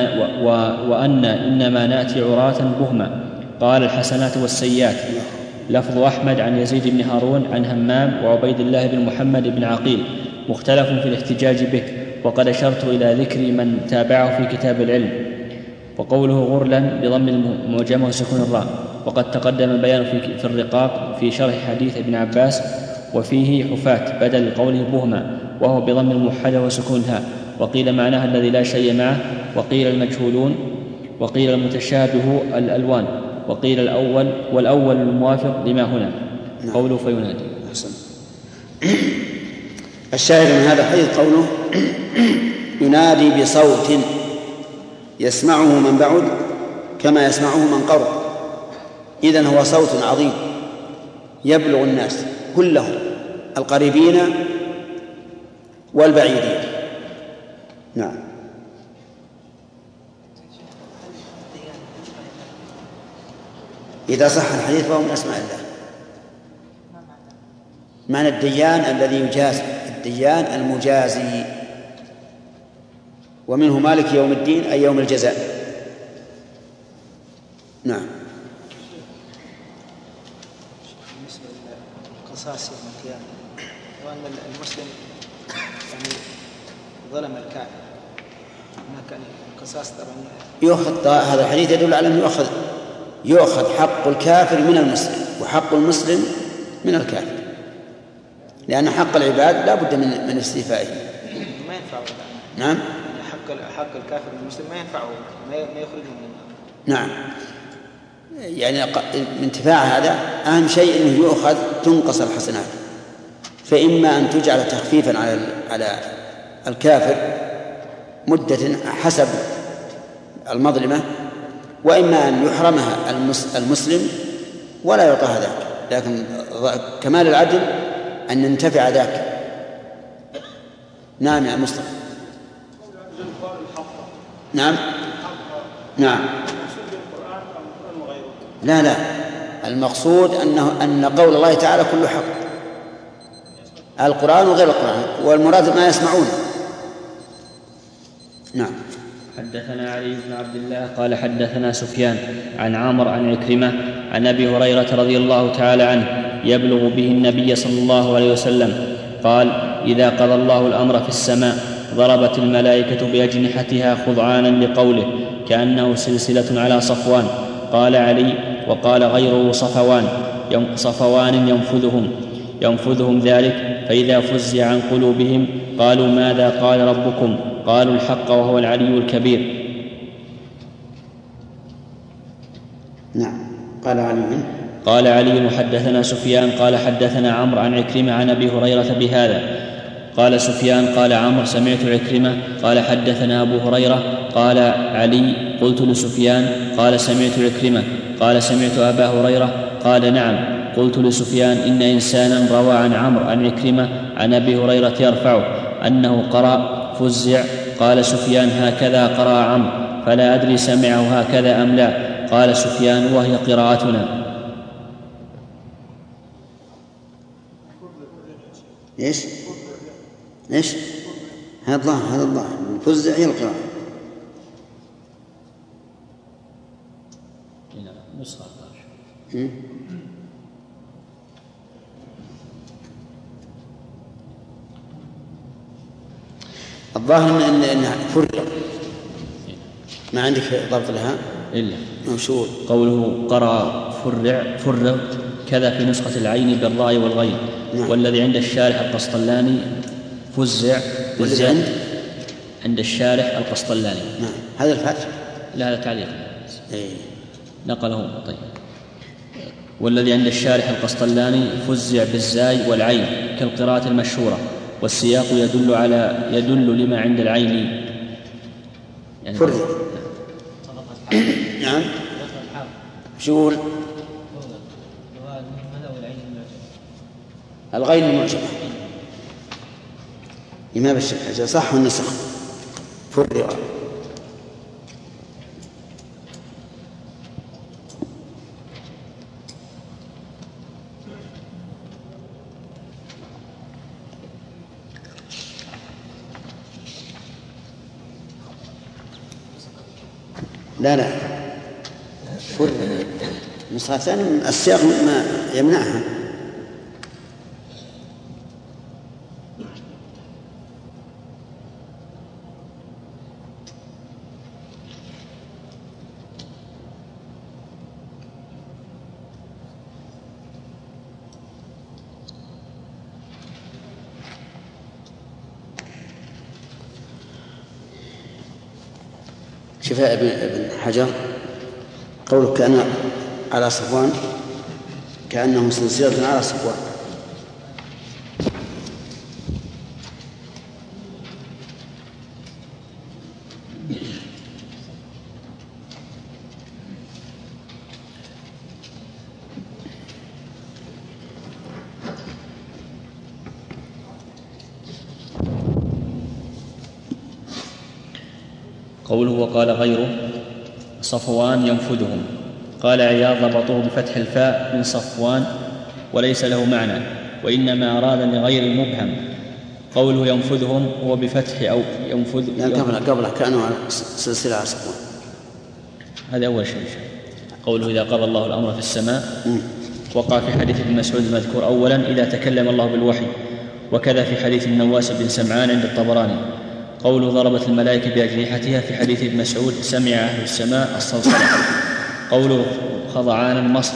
إنما نأتي عراة بهما؟ قال الحسنات والسيئات. لفظ أحمد عن يزيد بن هارون عن همام وعبيد الله بن محمد بن عقيل مختلف في الاحتجاج به، وقد أشرت إلى ذكر من تابعه في كتاب العلم. وقوله غرلا بضم المعجمة وسكون الراء، وقد تقدم بيان في الرقاق في شرح حديث ابن عباس وفيه حفاة بدل قوله بهما، وهو بضم الموحدة وسكون الهاء. وقيل معناها الذي لا شيء معه، وقيل المجهولون، وقيل المتشابه الألوان، وقيل الأول، والأول الموافق لما هنا. قوله فينادي. الشاهد من هذا الحديث قوله ينادي بصوت يسمعه من بعد كما يسمعه من قرب. إذن هو صوت عظيم يبلغ الناس كلهم القريبين والبعيدين. نعم. إذا صح الحديث فهو من أسماء الله. معنى الديان الذي يجازي، الديان المجازي، ومنه مالك يوم الدين أي يوم الجزاء. نعم. بالنسبة للقصاص يوم القيامة، وأن المسلم يعني ظلم الكافر، هناك القصاص طبعا يؤخذ. هذا الحديث يدل على أنه يؤخذ حق الكافر من المسلم وحق المسلم من الكافر، لأن حق العباد لا بد من استيفائه. ما ينفعه. نعم. حق الكافر من المسلم ما ينفعه، ما يخرجه من النار. نعم، يعني من انتفاع هذا أهم شيء أنه يؤخذ تنقص الحسنات، فإما أن تجعل تخفيفا على الكافر مدة حسب المظلمة، وإما أن يحرمها المسلم ولا يعطاها ذاك، لكن كمال العدل أن ينتفع ذاك. نعم يا مصطفى. نعم نعم. لا المقصود أن قول الله تعالى كل حق، القرآن وغير القرآن، والمراد ما يسمعون. نعم. حدثنا علي بن عبد الله قال حدثنا سفيان عن عامر عن عكرمة عن أبي هريرة رضي الله تعالى عنه يبلغ به النبي صلى الله عليه وسلم قال: إذا قضى الله الأمر في السماء ضربت الملائكة بأجنحتها خضعانا لقوله كأنه سلسلة على صفوان. قال علي: وقال غيره صفوان ينفذهم ذلك، فإذا فزع عن قلوبهم قالوا: ماذا قال ربكم؟ قالوا: الحق وهو العلي الكبير. نعم. قال علي: وحدثنا سفيان قال حدثنا عمرو عن عكرمة عن أبي هريرة بهذا. قال سفيان قال عمرو: سمعت عكرمة قال حدثنا أبو هريرة. قال علي: قلت لسفيان قال سمعت عكرمة قال سمعت أبا هريرة. قال: نعم. قلت لسفيان: إن إنسانا روى عن عمرو عن عكرمة عن أبي هريرة يرفعه أنه قرأ فزع. قال سفيان: هكذا قرأ عمرو، فلا أدري سمعه هكذا أم لا. قال سفيان: وهي قراءتنا. ايش هذا الله فزع هي القراءة. الظاهر ان فرق ما عندك ضبط لها إلا موصول. قوله قرأ فرع كذا في نسخة العين بالراء والغين. نعم. والذي عند الشارح القسطلاني فزع عند الشارح القسطلاني. نعم. هذا الفتح؟ لا، هذا تعليق نقله. طيب. والذي عند الشارح القسطلاني فزع بالزاي والعين كالقراءة المشهورة، والسياق يدل لما عند العين يعني فرع. نعم. شغول الغين المعجمة لما بالشكل صح والنسخ فرع. لا فرع النسخة الثانية السياق ما يمنعها. شفاء ابن حجر قوله كأن على صفوان كأنه سلسلة على صفوان. قوله وقال غيره صفوان ينفذهم. قال عياض: ضبطوه بفتح الفاء من صفوان وليس له معنى، وإنما أراد لغير المبهم. قوله ينفذهم هو بفتح أو ينفذ قبله كأنه سلسلة على صفوان. هذا أول شيء. قوله إذا قضى الله الأمر في السماء وقع في حديث ابن مسعود المذكور أولا إذا تكلم الله بالوحي، وكذا في حديث النواس بن سمعان عند الطبراني. قوله ضربت الملائكة بأجنحتها في حديث ابن مسعود سمع أهل السماء الصلصلة. قوله خضعانا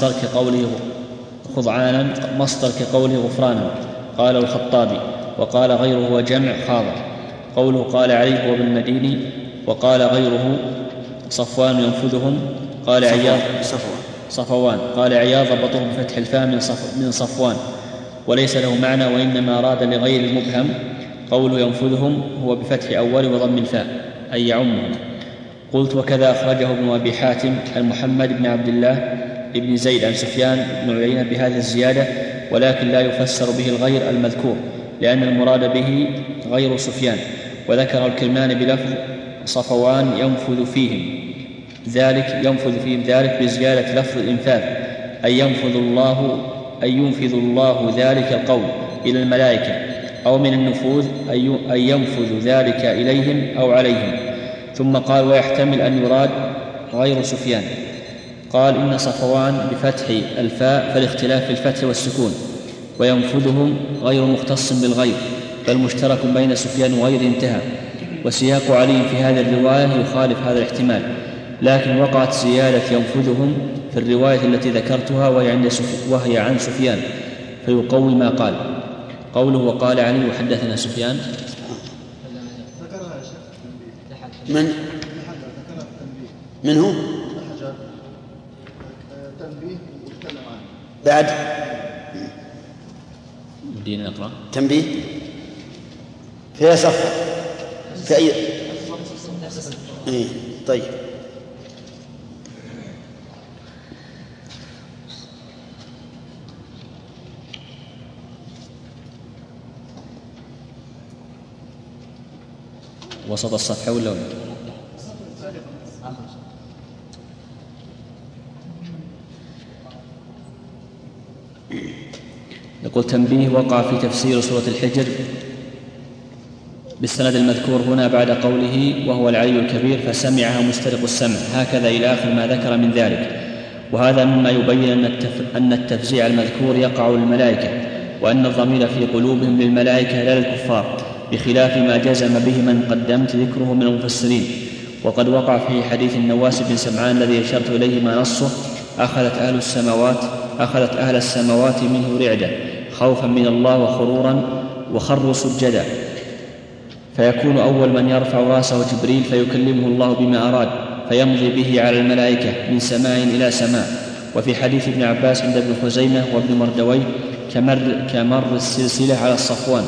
مصدر كقوله غفرانا. قال الخطابي وقال غيره هو جمع خاضع. قوله قال علي هو بالمديني. وقال غيره صفوان ينفذهم. قال عياض صفوان. قال عياض ضبطوه بفتح الفاء من صفوان وليس له معنى، وإنما أراد لغير المبهم. قوله ينفذهم هو بفتح أول وضم الفاء أي يعمهم. قلت: وكذا أخرجه ابن أبي حاتم عن محمد بن عبد الله بن زيد عن سفيان بن عيينة بهذه الزيادة، ولكن لا يفسر به الغير المذكور، لأن المراد به غير سفيان. وذكر الكرماني بلفظ صفوان ينفذ فيهم ذلك بزيادة لفظ الإنفاذ، أي ينفذ الله ذلك القول إلى الملائكة، أو من النفوذ أن ينفذ ذلك إليهم أو عليهم. ثم قال: ويحتمل أن يراد غير سفيان. قال: إن صفوان بفتح الفاء، فالاختلاف في الفتح والسكون، وينفذهم غير مختص بالغير، بل مشترك بين سفيان وغيره، انتهى. وسياق علي في هذه الرواية يخالف هذا الاحتمال، لكن وقعت زيادة ينفذهم في الرواية التي ذكرتها وهي عن سفيان، فيقوي ما قال. قوله: وقال علي وحدثنا سفيان. من هو؟ بعد بدينا نقرأ تنبيه فيها صفحة في أي؟ طيب. وسط الصفحة ولا يقول: تنبيه وقع في تفسير سورة الحجر بالسند المذكور هنا بعد قوله: وهو العلي الكبير فسمعها مسترق السمع، هكذا إلى آخر ما ذكر من ذلك. وهذا مما يبين أن التفزيع المذكور يقع للملائكة، وأن الضمير في قلوبهم للملائكة لا للكفار، بخلاف ما جزم به من قدمت ذكره من المفسرين. وقد وقع في حديث النواس بن سمعان الذي أشرت إليه ما نصه: أخذت أهل السماوات منه رعدة خوفا من الله وخرورا وخروا سجدا، فيكون أول من يرفع رأسه جبريل فيكلمه الله بما أراد، فيمضي به على الملائكة من سماء إلى سماء. وفي حديث ابن عباس عند ابن خزيمة وابن مردوي كمر السلسلة على الصفوان،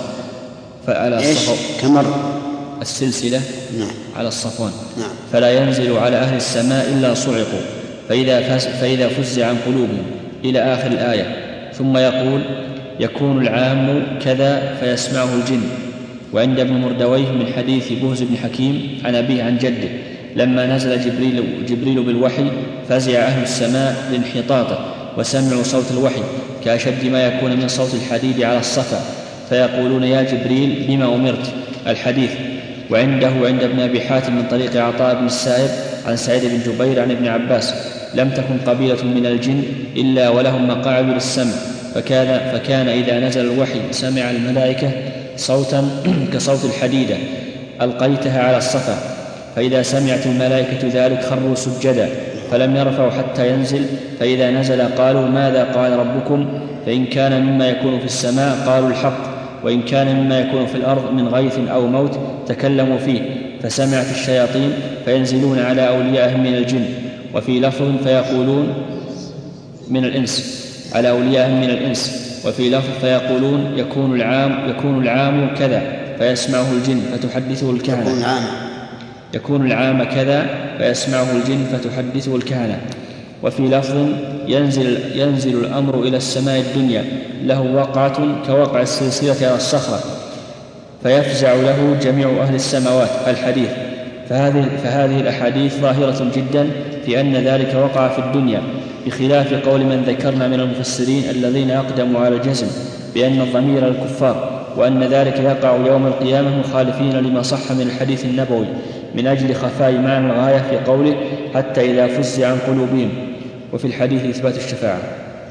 كمر السلسلة على الصفوان، فلا ينزل على أهل السماء إلا صعقوا، فإذا فزع عن قلوبهم إلى آخر الآية. ثم يقول: يكون العام كذا فيسمعه الجن. وعند ابن مردويه من حديث بهز بن حكيم عن أبيه عن جده: لما نزل جبريل بالوحي فزع أهل السماء لانحطاطه، وسمعوا صوت الوحي كأشد ما يكون من صوت الحديد على الصفا، فيقولون: يا جبريل بما أمرت؟ الحديث. وعنده عند ابن أبي حاتم من طريق عطاء بن السائب عن سعيد بن جبير عن ابن عباس: لم تكن قبيلة من الجن إلا ولهم مقاعد للسمع، فكان إذا نزل الوحي سمع الملائكة صوتا كصوت الحديدة ألقيتها على الصفا، فإذا سمعت الملائكة ذلك خروا سجدا، فلم يرفعوا حتى ينزل، فإذا نزل قالوا: ماذا قال ربكم؟ فإن كان مما يكون في السماء قالوا الحق، وإن كان مما يكون في الأرض من غيث أو موت تكلموا فيه، فسمعت الشياطين فينزلون على أوليائهم من الجن. وفي لفظ فيقولون من الإنس على أوليائهم من الإنس. وفي لفظ فيقولون: يكون العام كذا فيسمعه الجن فتحدثه الكهنة. يكون العام كذا فيسمعه الجن فتحدثه الكهنة. وفي لفظ: ينزل الأمر إلى السماء الدنيا له وقعة كوقع السلسلة على الصخرة، فيفزع له جميع أهل السماوات. الحديث. فهذه الأحاديث ظاهرة جدا في أن ذلك وقع في الدنيا، بخلاف قول من ذكرنا من المفسرين الذين أقدموا على الجزم بأن الضمير الكفار، وأن ذلك يقع يوم القيامة، مخالفين لما صح من الحديث النبوي من أجل خفاء معنى الغاية في قوله: حتى إذا فزع عن قلوبهم. وفي الحديث إثبات الشفاعة.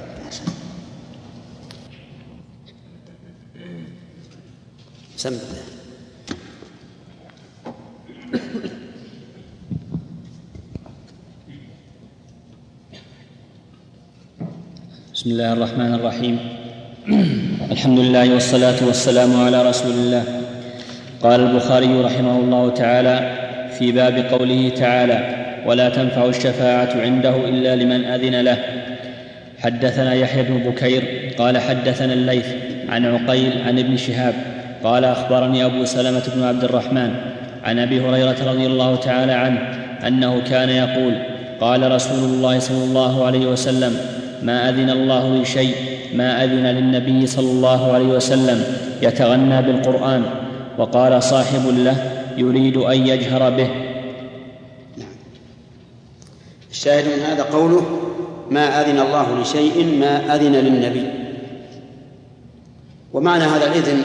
بسم الله الرحمن الرحيم. الحمد لله والصلاة والسلام على رسول الله. قال البخاري رحمه الله تعالى في باب قوله تعالى: ولا تنفع الشفاعة عنده إلا لمن أذن له. حدثنا يحيى بن بكير قال حدثنا الليث عن عقيل عن ابن شهاب قال: أخبرني أبو سلمة بن عبد الرحمن عن أبي هريرة رضي الله تعالى عنه أنه كان يقول: قال رسول الله صلى الله عليه وسلم: ما أذن الله لشيء ما أذن للنبي صلى الله عليه وسلم يتغنى بالقرآن. وقال صاحب له: يريد أن يجهر به. الشاهد من هذا قوله: ما أذن الله لشيء ما أذن للنبي. ومعنى هذا الإذن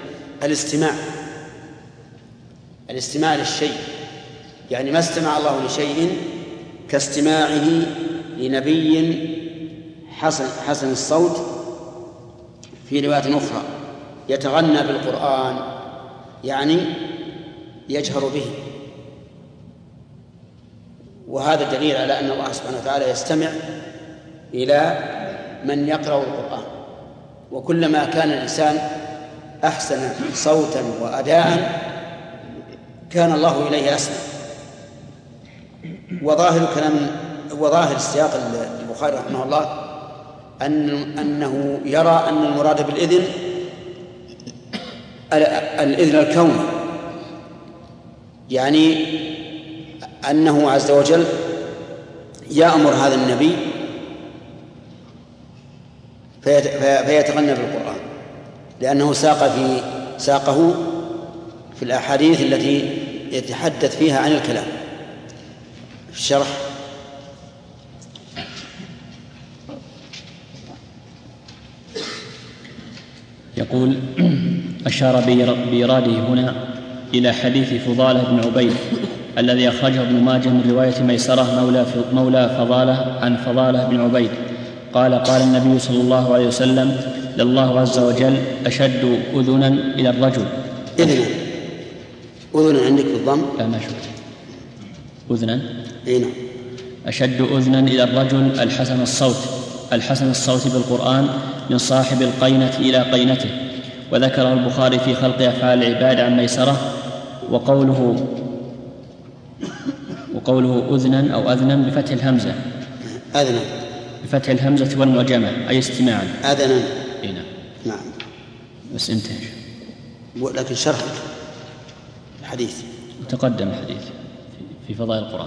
الاستماع للشيء، يعني ما استمع الله لشيء كاستماعه لنبي حسن الصوت في رواية أخرى يتغنى بالقرآن، يعني يجهر به. وهذا دليل على أن الله سبحانه وتعالى يستمع إلى من يقرأ القرآن، وكلما كان الإنسان أحسن صوتا وأداء كان الله إليه أسمع. وظاهر السياق البخاري رحمه الله أنه يرى أن المراد بالإذن الإذن الكوني، يعني أنه عز وجل يأمر هذا النبي فيتغنى بالقرآن، لأنه ساقه في الأحاديث التي يتحدث فيها عن الكلام. في الشرح يقول: أشار بإراده هنا إلى حديث فضالة بن عبيد الذي أخرجه ابن ماجه من رواية ميسرة مولى فضالة عن فضالة بن عبيد قال: قال النبي صلى الله عليه وسلم: لله عز وجل أشد أذنا إلى الرجل. أذنا عندك بالضم؟ لا، ما شفت أذنا. نعم. أشد أذنا إلى الرجل الحسن الصوت بالقرآن من صاحب القينة إلى قينته. وذكره البخاري في خلق أفعال العباد عن ميسرة. وقوله أذنا أو أذنا بفتح الهمزة، أذنا بفتح الهمزة والمعجمة، أي استماعا. أذنا. نعم. بس انتهى، لكن شرح الحديث تقدم الحديث في فضائل القرآن.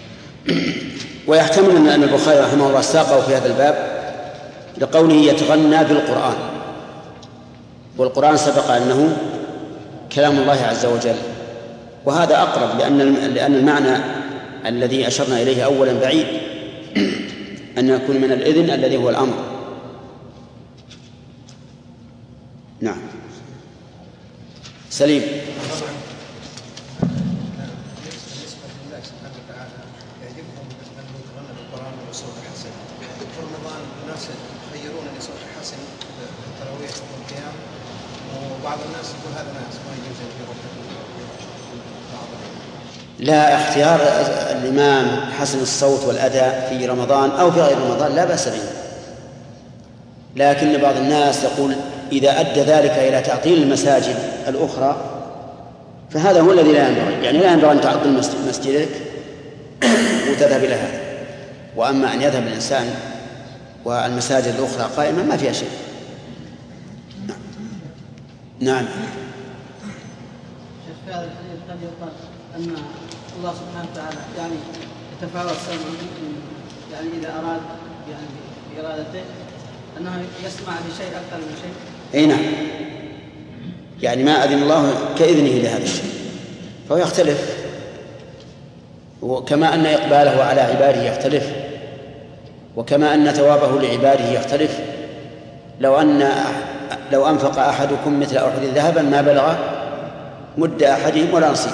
ويحتمل أن البخاري رحمه الله ساقه في هذا الباب لقوله يتغنى بالقرآن، والقرآن سبق أنه كلام الله عز وجل، وهذا أقرب لأن المعنى الذي أشرنا إليه أولا بعيد، أن يكون من الإذن الذي هو الأمر. نعم. سليم. وبعض الناس يقول هذا ناس ما يجوز لا، اختيار الإمام حسن الصوت والأداء في رمضان أو في غير رمضان لا بأس به، لكن بعض الناس يقول إذا أدى ذلك إلى تعطيل المساجد الأخرى فهذا هو الذي لا ينبغي، يعني لا ينبغي أن تعطل مسجدك وتذهب إلى هذا. وأما أن يذهب الإنسان والمساجد الأخرى قائمة ما فيها شيء. نعم. شيخ، في هذا الحديث قد يقال أن الله سبحانه وتعالى يعني يتفاوت سمعه، يعني إذا أراد يعني بإرادته أنه يسمع لشيء أكثر من شيء. أي نعم، يعني ما أذن الله كإذنه لهذا الشيء فهو يختلف، وكما أن إقباله على عباده يختلف، وكما أن ثوابه لعباده يختلف. لو أنفق أحدكم مثل أحد ذهبا ما بلغ مد أحدهم ولا نصيب.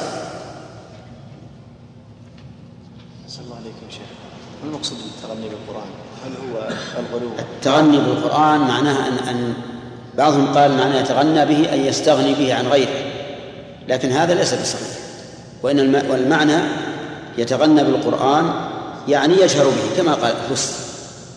صلى الله عليكم شيخ، ما المقصود بالتغني بالقرآن؟ هل هو الغلو؟ التغني بالقرآن معناها أن بعضهم قال معناه يتغنى به أن يستغني به عن غيره، لكن هذا ليس بصحيح. والمعنى يتغنى بالقرآن يعني يجهر به كما قال فص.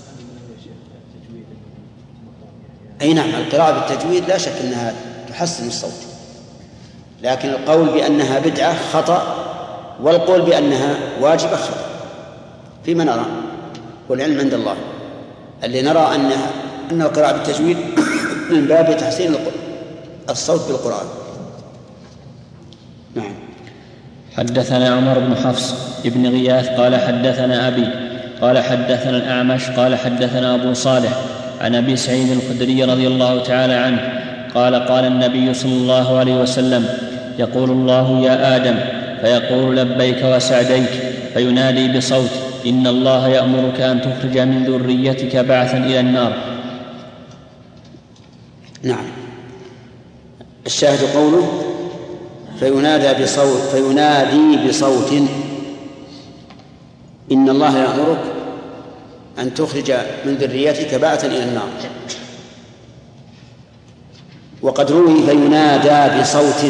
أي نعم، القراءة بالتجويد لا شك أنها تحسن الصوت، لكن القول بأنها بدعة خطأ، والقول بأنها واجبة خطأ فيما نرى، والعلم عند الله. اللي نرى أن القراءة بالتجويد من باب تحسين الصوت بالقرآن. نعم. حدثنا عمر بن حفص بن غياث قال حدثنا أبي قال حدثنا الأعمش قال حدثنا أبو صالح عن أبي سعيد الخدري رضي الله تعالى عنه قال قال النبي صلى الله عليه وسلم يقول الله يا آدم فيقول لبيك وسعديك فينادي بصوت إن الله يأمرك أن تخرج من ذريتك بعثا إلى النار. نعم. الشاهد قوله فينادي بصوت إن الله يأمرك أن تخرج من ذريتك بعثا إلى النار. وقد روي فينادى بصوت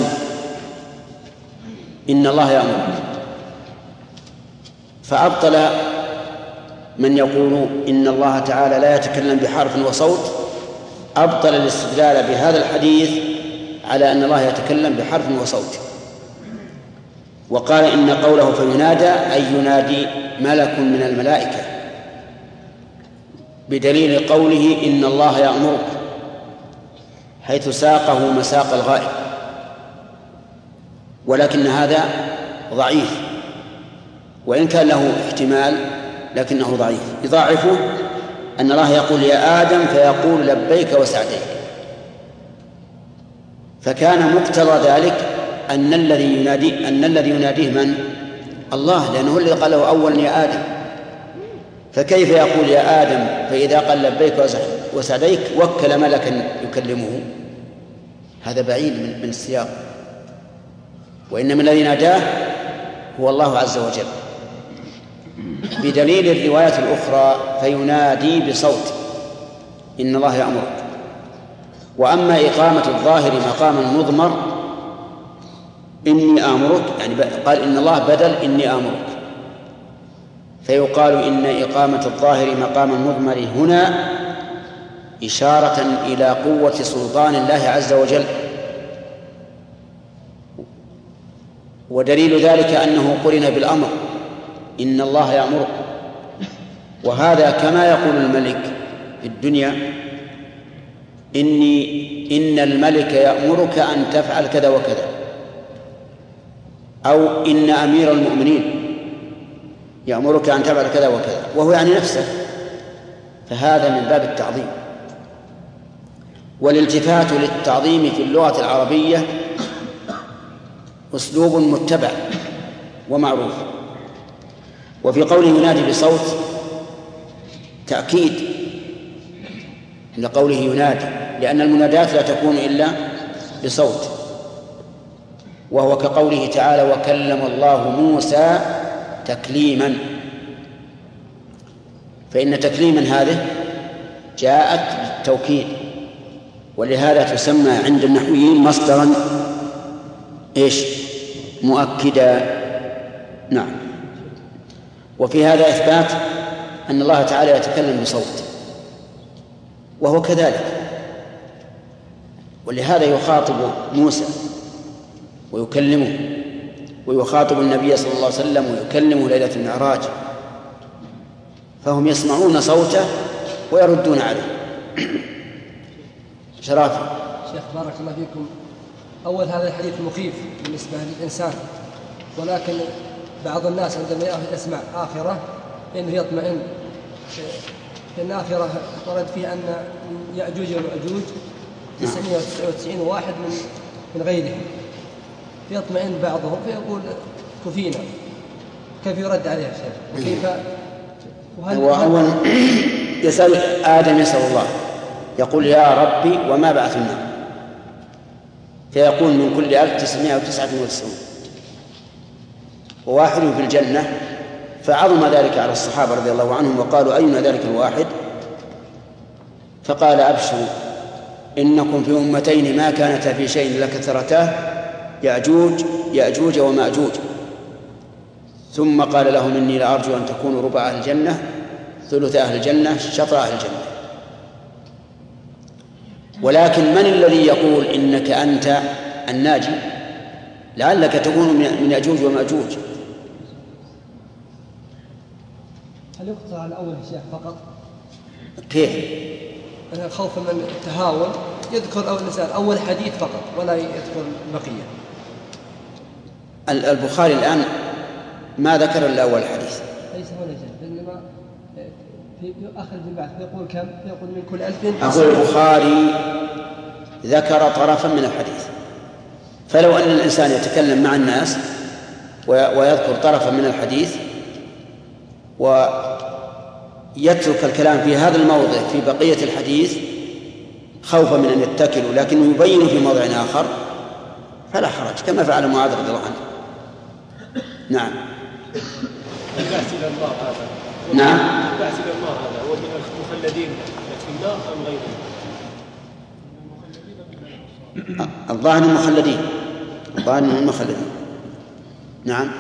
إن الله يأمرك، فأبطل من يقول إن الله تعالى لا يتكلم بحرف وصوت، أبطل الاستدلال بهذا الحديث على أن الله يتكلم بحرف وصوت، وقال إن قوله فينادى أي ينادي ملك من الملائكة، بدليل قوله إن الله يأمرك، حيث ساقه مساق الغائب. ولكن هذا ضعيف، وإن كان له احتمال لكنه ضعيف. يضاعفه أن الله يقول يا آدم فيقول لبيك وسعديك، فكان مقتضى ذلك أن الذي يناديه من؟ الله، لأنه هو الذي قال له أولا يا آدم، فكيف يقول يا آدم فإذا قال لبيك وسعديك وكل ملكا يكلمه؟ هذا بعيد من السياق، وإنما الذي ناداه هو الله عز وجل، بدليل الروايات الأخرى فينادي بصوت إن الله يأمرك. وأما إقامة الظاهر مقام المضمر إني آمرك، يعني قال إن الله بدل إني آمرك، فيقال إن إقامة الظاهر مقام المضمر هنا إشارة إلى قوة سلطان الله عز وجل، ودليل ذلك أنه قرن بالأمر إن الله يأمرك. وهذا كما يقول الملك في الدنيا إن الملك يأمرك أن تفعل كذا وكذا، أو إن أمير المؤمنين يأمرك أن تفعل كذا وكذا، وهو يعني نفسه، فهذا من باب التعظيم. والالتفات للتعظيم في اللغة العربية أسلوب متبع ومعروف. وفي قوله ينادي بصوت تأكيد لقوله ينادي، لأن المنادات لا تكون إلا بصوت، وهو كقوله تعالى وكلم الله موسى تكليما، فإن تكليما هذه جاءت بالتوكيد، ولهذا تسمى عند النحويين مصدرا مؤكدا. نعم. وفي هذا إثبات أن الله تعالى يتكلم بصوت، وهو كذلك، ولهذا يخاطب موسى ويكلمه، ويخاطب النبي صلى الله عليه وسلم ويكلمه ليلة المعراج، فهم يسمعون صوته ويردون عليه. شرافي. شيخ بارك الله فيكم، أول هذا الحديث مخيف بالنسبة للإنسان، ولكن بعض الناس عندما يسمع آخرة إنه يطمئن، لأن آخرة ورد فيه أن يأجوج ومأجوج 999 واحد من غيرهم، فيطمئن بعضهم فيقول كفينا. كيف يرد عليه يا شيخ؟ وكيف هو أول يسأل آدم، يسأل الله، يقول يا ربي وما بعثنا، فيقول من كل 1999 وواحد في الجنة، فعظم ذلك على الصحابة رضي الله عنهم، وقالوا أين ذلك الواحد؟ فقال أبشروا إنكم في أمتين ما كانتا في شيء لكثرتاه يأجوج ومأجوج. ثم قال لهم إني لأرجو أن تكونوا ربع أهل الجنة، ثلث أهل الجنة، شطر أهل الجنة. ولكن من الذي يقول إنك أنت الناجي؟ لعلك تكون من يأجوج ومأجوج. هل يقطع الأول الشيخ فقط؟ كيف؟ خوفا من التهاون يذكر أول الإنسان أول حديث فقط ولا يذكر البقية. البخاري الآن ما ذكر إلا أول الحديث. ليس هنا جد، إنما في آخر البعث يقول كم؟ يقول من كل 1000. أقول البخاري ذكر طرفا من الحديث، فلو أن الإنسان يتكلم مع الناس ويذكر طرفا من الحديث ويترك الكلام في هذا الموضع في بقية الحديث خوفا من أن يتكلوا، لكنه يبين في موضع آخر فلا حرج، كما فعل معاذ رضي الله عنه. نعم. البعث إلى الله هذا. نعم. البعث إلى الله هذا هو من المخلدين في النار أم غيرهم؟ الظاهر المخلدين. الظاهر المخلدين. نعم.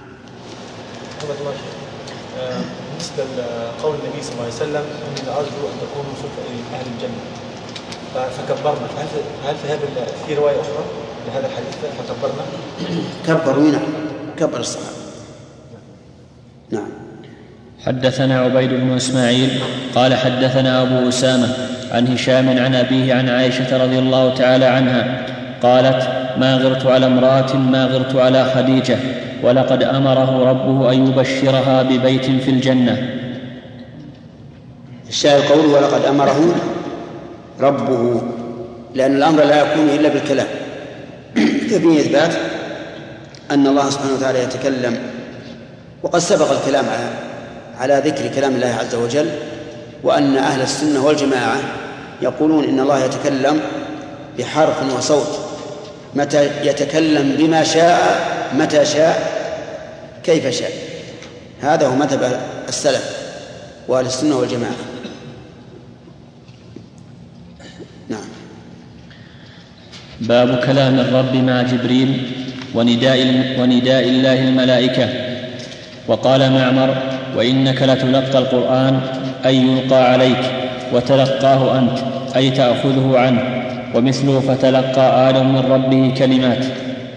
بالنسبة لقول النبي صلى الله عليه وسلم إني أرجو أن تكونوا من أهل الجنة فكبرنا، هل في هذا في رواية أخرى لهذا الحديث فكبرنا؟ كبروا، نعم، كبر الصحابة. نعم. حدثنا عبيد بن إسماعيل قال حدثنا أبو أسامة عن هشام عن أبيه عن عائشة رضي الله تعالى عنها قالت: ما غرت على امرأة ما غرت على خديجة، ولقد أمره ربه أن يبشرها ببيت في الجنة. الشاهد قوله ولقد أمره ربه، لأن الأمر لا يكون إلا بالكلام، كفي إثبات أن الله سبحانه وتعالى يتكلم، وقد سبق الكلام على ذكر كلام الله عز وجل، وأن أهل السنة والجماعة يقولون إن الله يتكلم بحرف وصوت، متى يتكلم بما شاء متى شاء كيف شاء. هذا هو مذهب السلف وأهل السنة والجماعة. نعم. باب كلام الرب مع جبريل ونداء الله الملائكة. وقال معمر: وإنك لتلقى القرآن أي يلقى عليك، وتلقاه أنت أي تأخذه عنه، ومثله فتلقى آدم من ربه كلمات.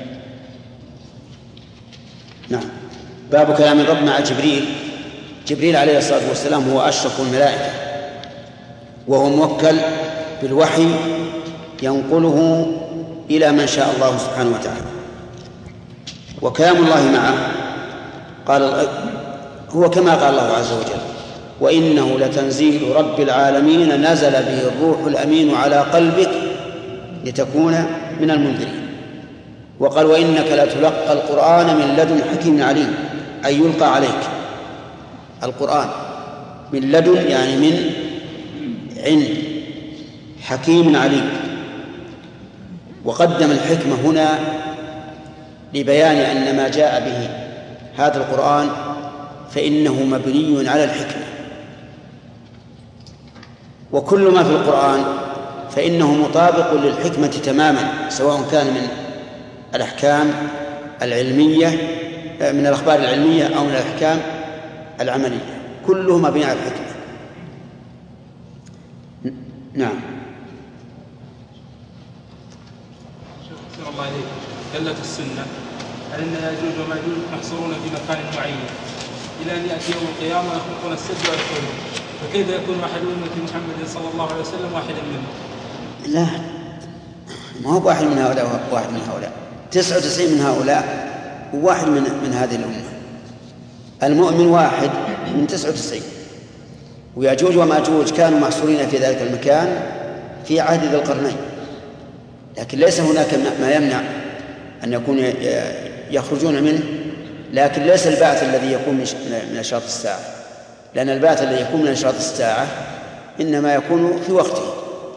نعم. باب كلام الرب مع جبريل. جبريل عليه الصلاة والسلام هو أشرف الملائكة، وهو موكل بالوحي ينقله إلى من شاء الله سبحانه وتعالى. وكلام الله معه قال هو كما قال الله عز وجل: وإنه لتنزيل رب العالمين نزل به الروح الأمين على قلبك لتكون من المنذرين. وقال: وإنك لتلقى القرآن من لدن حكيم عليم، أي يلقى عليك القرآن من لدن، يعني من عند حكيم عليم. وقدم الحكمة هنا لبيان أن ما جاء به هذا القرآن فإنه مبني على الحكمة، وكل ما في القرآن فإنه مطابق للحكمة تماما، سواء كان من الأحكام العلمية، من الأخبار العلمية، أو من الأحكام العملية، كله مبني على الحكمة. نعم. شكرا الله عليك. دلت السنة على أن يأجوج ومأجوج محصورون في مكان معين إلى أن يأتي يوم القيامة ويخلقون السد ويدخلون، فكيف يكون أحد أمة محمد صلى الله عليه وسلم واحدا منهم؟ لا، ما هو واحد من هؤلاء واحد من هؤلاء، 99 من هؤلاء وواحد من هذه الأمة. المؤمن واحد من 99، ويأجوج ومأجوج كانوا محصورين في ذلك المكان في عهد ذي القرنين، لكن ليس هناك ما يمنع أن يكون يخرجون منه، لكن ليس البعث الذي يكون من أشراط الساعة، لأن البعث الذي يكون من أشراط الساعة إنما يكون في وقته.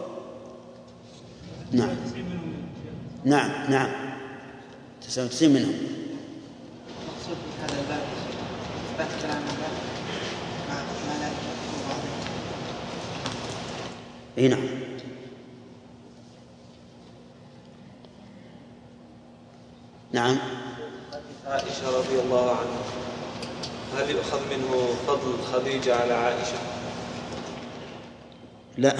نعم. نعم. نعم. 99 منهم. مقصود هذا الباب إثبات كلام الله مع الملائكة. أي نعم. نعم. عائشة رضي الله عنها، هل يؤخذ منه فضل خديجة على عائشة؟ لا،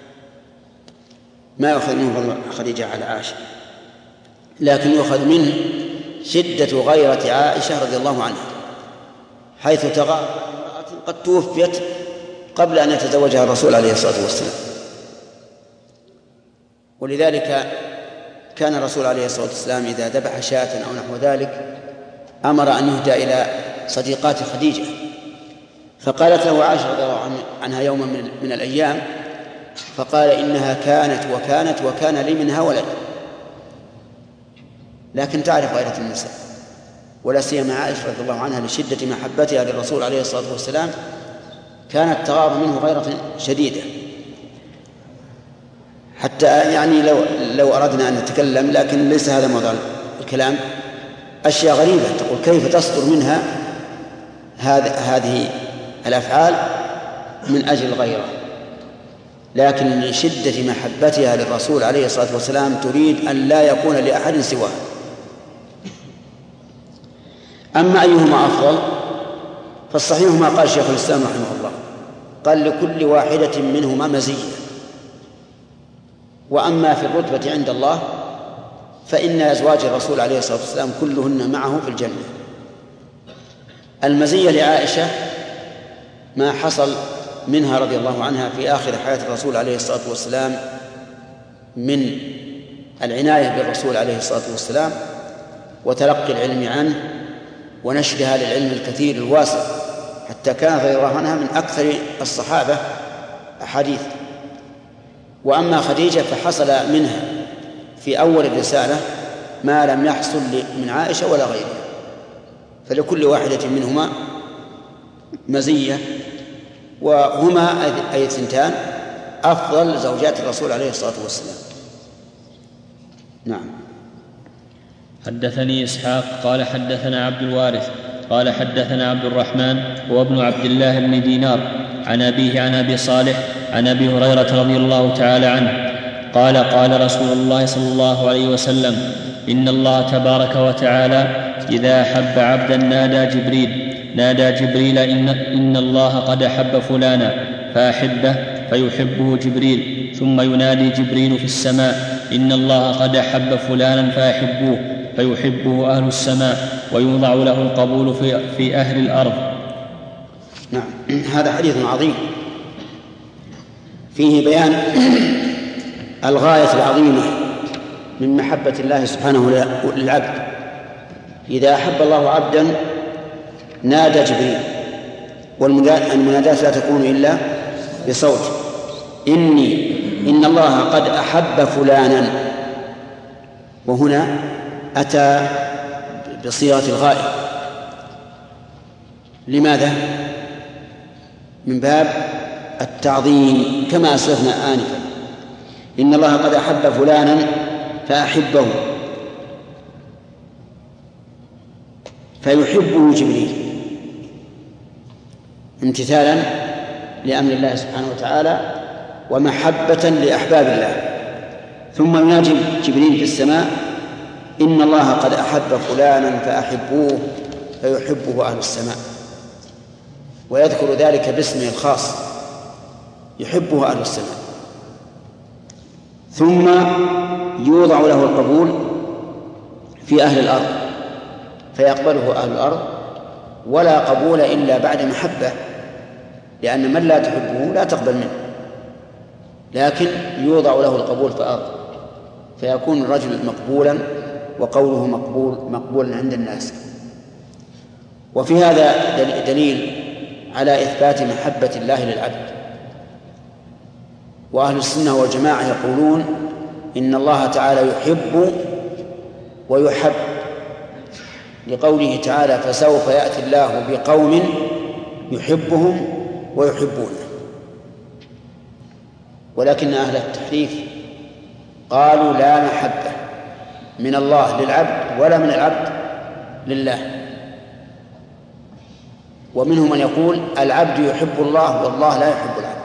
ما يؤخذ منه فضل خديجة على عائشة، لكن يؤخذ منه شدة غيرة عائشة رضي الله عنها، حيث تغار امرأة قد توفيت قبل أن يتزوجها الرسول عليه الصلاة والسلام. ولذلك كان الرسول عليه الصلاة والسلام إذا ذبح شاة أو نحو ذلك أمر أن يهدى إلى صديقات خديجة، فقالت له عائشة رضي الله عنها يوما من الأيام، فقال إنها كانت وكان لي منها ولد. لكن تعرف غيرة النساء، ولا سيما عائشة رضي الله عنها لشدة محبتها للرسول عليه الصلاة والسلام كانت تغار منه غيرة شديدة، حتى يعني لو أردنا أن نتكلم، لكن ليس هذا موضوع الكلام، أشياء غريبة تقول كيف تصدر منها هذه الأفعال من أجل الغيرة، لكن من شدة محبتها للرسول عليه الصلاة والسلام تريد أن لا يكون لأحد سواه. أما أيهما أفضل فالصحيح ما قال شيخ الإسلام رحمه الله، قال لكل واحدة منهما مزية، وأما في الرتبة عند الله فإن أزواج الرسول عليه الصلاة والسلام كلهن معه في الجنة. المزية لعائشة ما حصل منها رضي الله عنها في آخر حياة الرسول عليه الصلاة والسلام من العناية بالرسول عليه الصلاة والسلام وتلقي العلم عنه ونشرها للعلم الكثير الواسع، حتى كانت رضي الله عنها من أكثر الصحابة أحاديث. وأما خديجة فحصل منها في أول الرسالة ما لم يحصل من عائشة ولا غيرها، فلكل واحدة منهما مزية، وهما أي الثنتان أفضل زوجات الرسول عليه الصلاة والسلام. نعم. حدثني إسحاق قال حدثنا عبد الوارث قال حدثنا عبد الرحمن هو ابن عبد الله بن دينار عن أبيه عن أبي صالح عن أبي هريرة رضي الله تعالى عنه قال قال رسول الله صلى الله عليه وسلم إن الله تبارك وتعالى إذا أحب عبدا نادى جبريل إن الله قد أحب فلانا فأحبه فيحبه جبريل، ثم ينادي جبريل في السماء إن الله قد أحب فلانا فأحبوه فيحبه أهل السماء ويوضع له القبول في أهل الأرض. نعم. هذا حديث عظيم فيه بيان الغاية العظيمة من محبة الله سبحانه للعبد. إذا أحب الله عبدا نادى جبريل، والمناداة لا تكون إلا بصوت، إن الله قد أحب فلانا، وهنا أتى بصيغة الغائب. لماذا؟ من باب التعظيم كما أسلفنا آنفا، إن الله قد أحب فلانا فأحبه فيحبه جبريل امتثالا لأمر الله سبحانه وتعالى ومحبة لأحباب الله. ثم ينادي جبريل في السماء إن الله قد أحب فلانا فأحبوه فيحبه أهل السماء، ويذكر ذلك باسمه الخاص يحبه أهل السماء. ثم يوضع له القبول في أهل الأرض فيقبله أهل الأرض، ولا قبول إلا بعد محبة، لأن من لا تحبه لا تقبل منه، لكن يوضع له القبول في الأرض فيكون الرجل مقبولا وقوله مقبولا عند الناس. وفي هذا دليل على إثبات محبة الله للعبد. وأهل السنة والجماعة يقولون إن الله تعالى يحب ويحب، لقوله تعالى فسوف يأتي الله بقوم يحبهم ويحبونه. ولكن أهل التحريف قالوا لا محبة من الله للعبد ولا من العبد لله، ومنهم من يقول العبد يحب الله والله لا يحب العبد،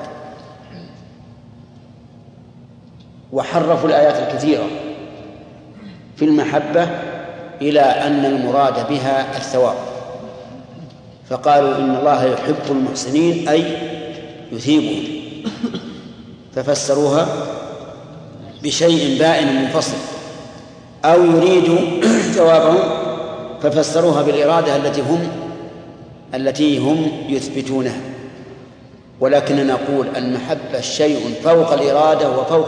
وحرفوا الآيات الكثيرة في المحبة إلى أن المراد بها الثواب، فقالوا إن الله يحب المحسنين أي يثيبهم، ففسروها بشيء بائن منفصل، أو يريد ثوابهم ففسروها بالإرادة التي هم يثبتونها. ولكننا نقول المحبة شيء فوق الإرادة وفوق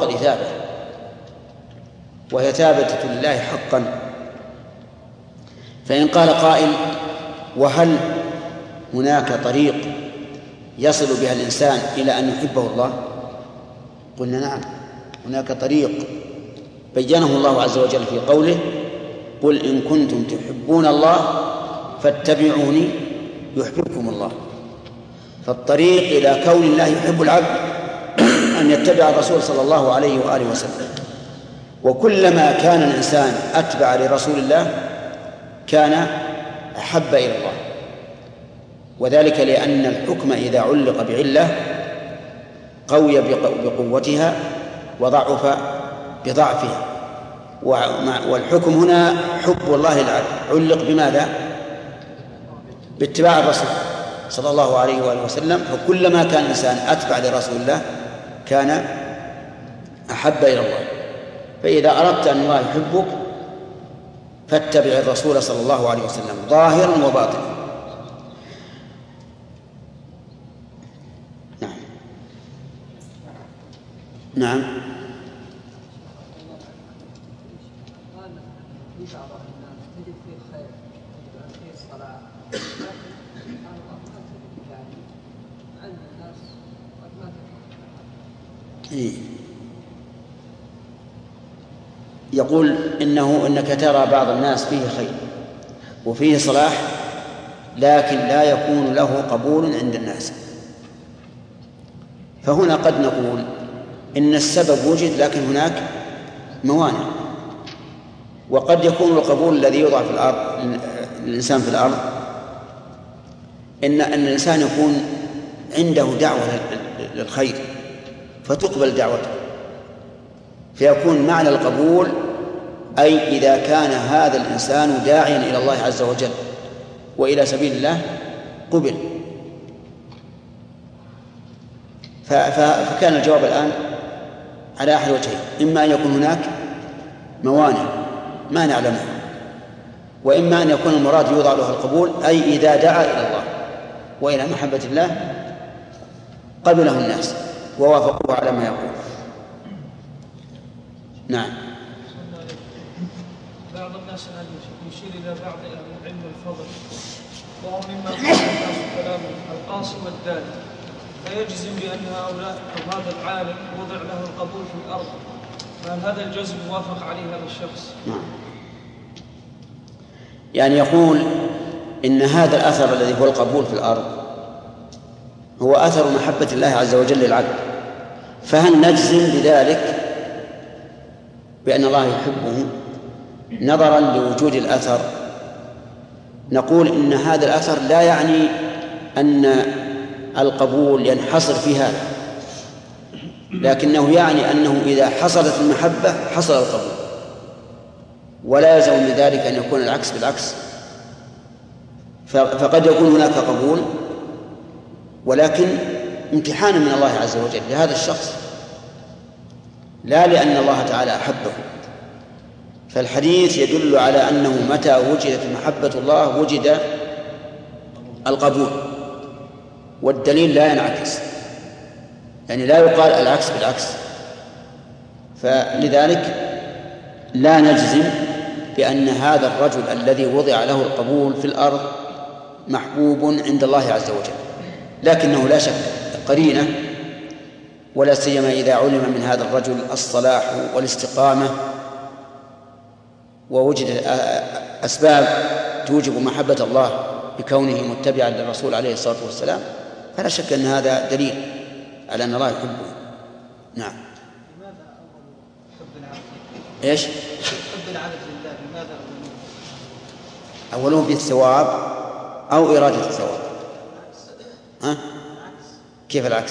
فإن قال قائل: وهل هناك طريق يصل بها الإنسان إلى أن يحبه الله؟ قلنا نعم، هناك طريق بينه الله عز وجل في قوله: قل إن كنتم تحبون الله فاتبعوني يحببكم الله. فالطريق إلى كون الله يحب العبد أن يتبع الرسول صلى الله عليه وآله وسلم، وكلما كان الإنسان أتبع لرسول الله كان أحب إلى الله، وذلك لأن الحكم إذا علق بعلة قوي بقوتها وضعف بضعفها، والحكم هنا حب الله للعبد علق بماذا؟ باتباع الرسول صلى الله عليه وآله وسلم. فكلما كان الإنسان أتبع لرسول الله كان أحب إلى الله. فإذا أردت أن الله يحبك فاتبع الرسول صلى الله عليه وسلم ظاهرا وباطنا. نعم نعم. يقول إنك ترى بعض الناس فيه خير وفيه صلاح لكن لا يكون له قبول عند الناس. فهنا قد نقول إن السبب وجد لكن هناك موانع، وقد يكون القبول الذي يوضع في الأرض للإنسان في الأرض إن الإنسان يكون عنده دعوة للخير فتقبل دعوته، فيكون معنى القبول أي إذا كان هذا الإنسان داعيا إلى الله عز وجل وإلى سبيل الله قبل. فكان الجواب الآن على أحد وجهين: إما أن يكون هناك موانع ما نعلمها، وإما أن يكون المراد يوضع له القبول أي إذا دعا إلى الله وإلى محبة الله قبله الناس ووافقوه على ما يقول. نعم. بعض الناس يشير إلى بعض العلم والفضل وهو مما قال الناس كلامه القاسم والدال، فيجزم بأن هؤلاء أو هذا العالم وضع له القبول في الأرض، فهل هذا الجزم وافق عليه هذا الشخص؟ نعم. يعني يقول إن هذا الأثر الذي هو القبول في الأرض هو أثر محبة الله عز وجل للعبد، فهل نجزم بذلك بأن الله يحبه نظرا لوجود الأثر؟ نقول إن هذا الأثر لا يعني أن القبول ينحصر في هذا، لكنه يعني أنه إذا حصلت المحبة حصل القبول، ولا يلزم من ذلك أن يكون العكس بالعكس. فقد يكون هناك قبول ولكن امتحانا من الله عز وجل لهذا الشخص، لا لأن الله تعالى أحبه. فالحديث يدل على أنه متى وجدت محبة الله وجد القبول، والدليل لا ينعكس، يعني لا يقال العكس بالعكس. فلذلك لا نجزم بأن هذا الرجل الذي وضع له القبول في الأرض محبوب عند الله عز وجل، لكنه لا شك قرينة، ولا سيما إذا علم من هذا الرجل الصلاح والاستقامة ووجد أسباب توجب محبة الله بكونه متبعا للرسول عليه الصلاة والسلام، فلا شك أن هذا دليل على أن الله يحبه. نعم. لماذا حب العبد؟ إيش؟ حب العبد لله لماذا أوله بالثواب أو إرادة الثواب؟ ها؟ كيف العكس؟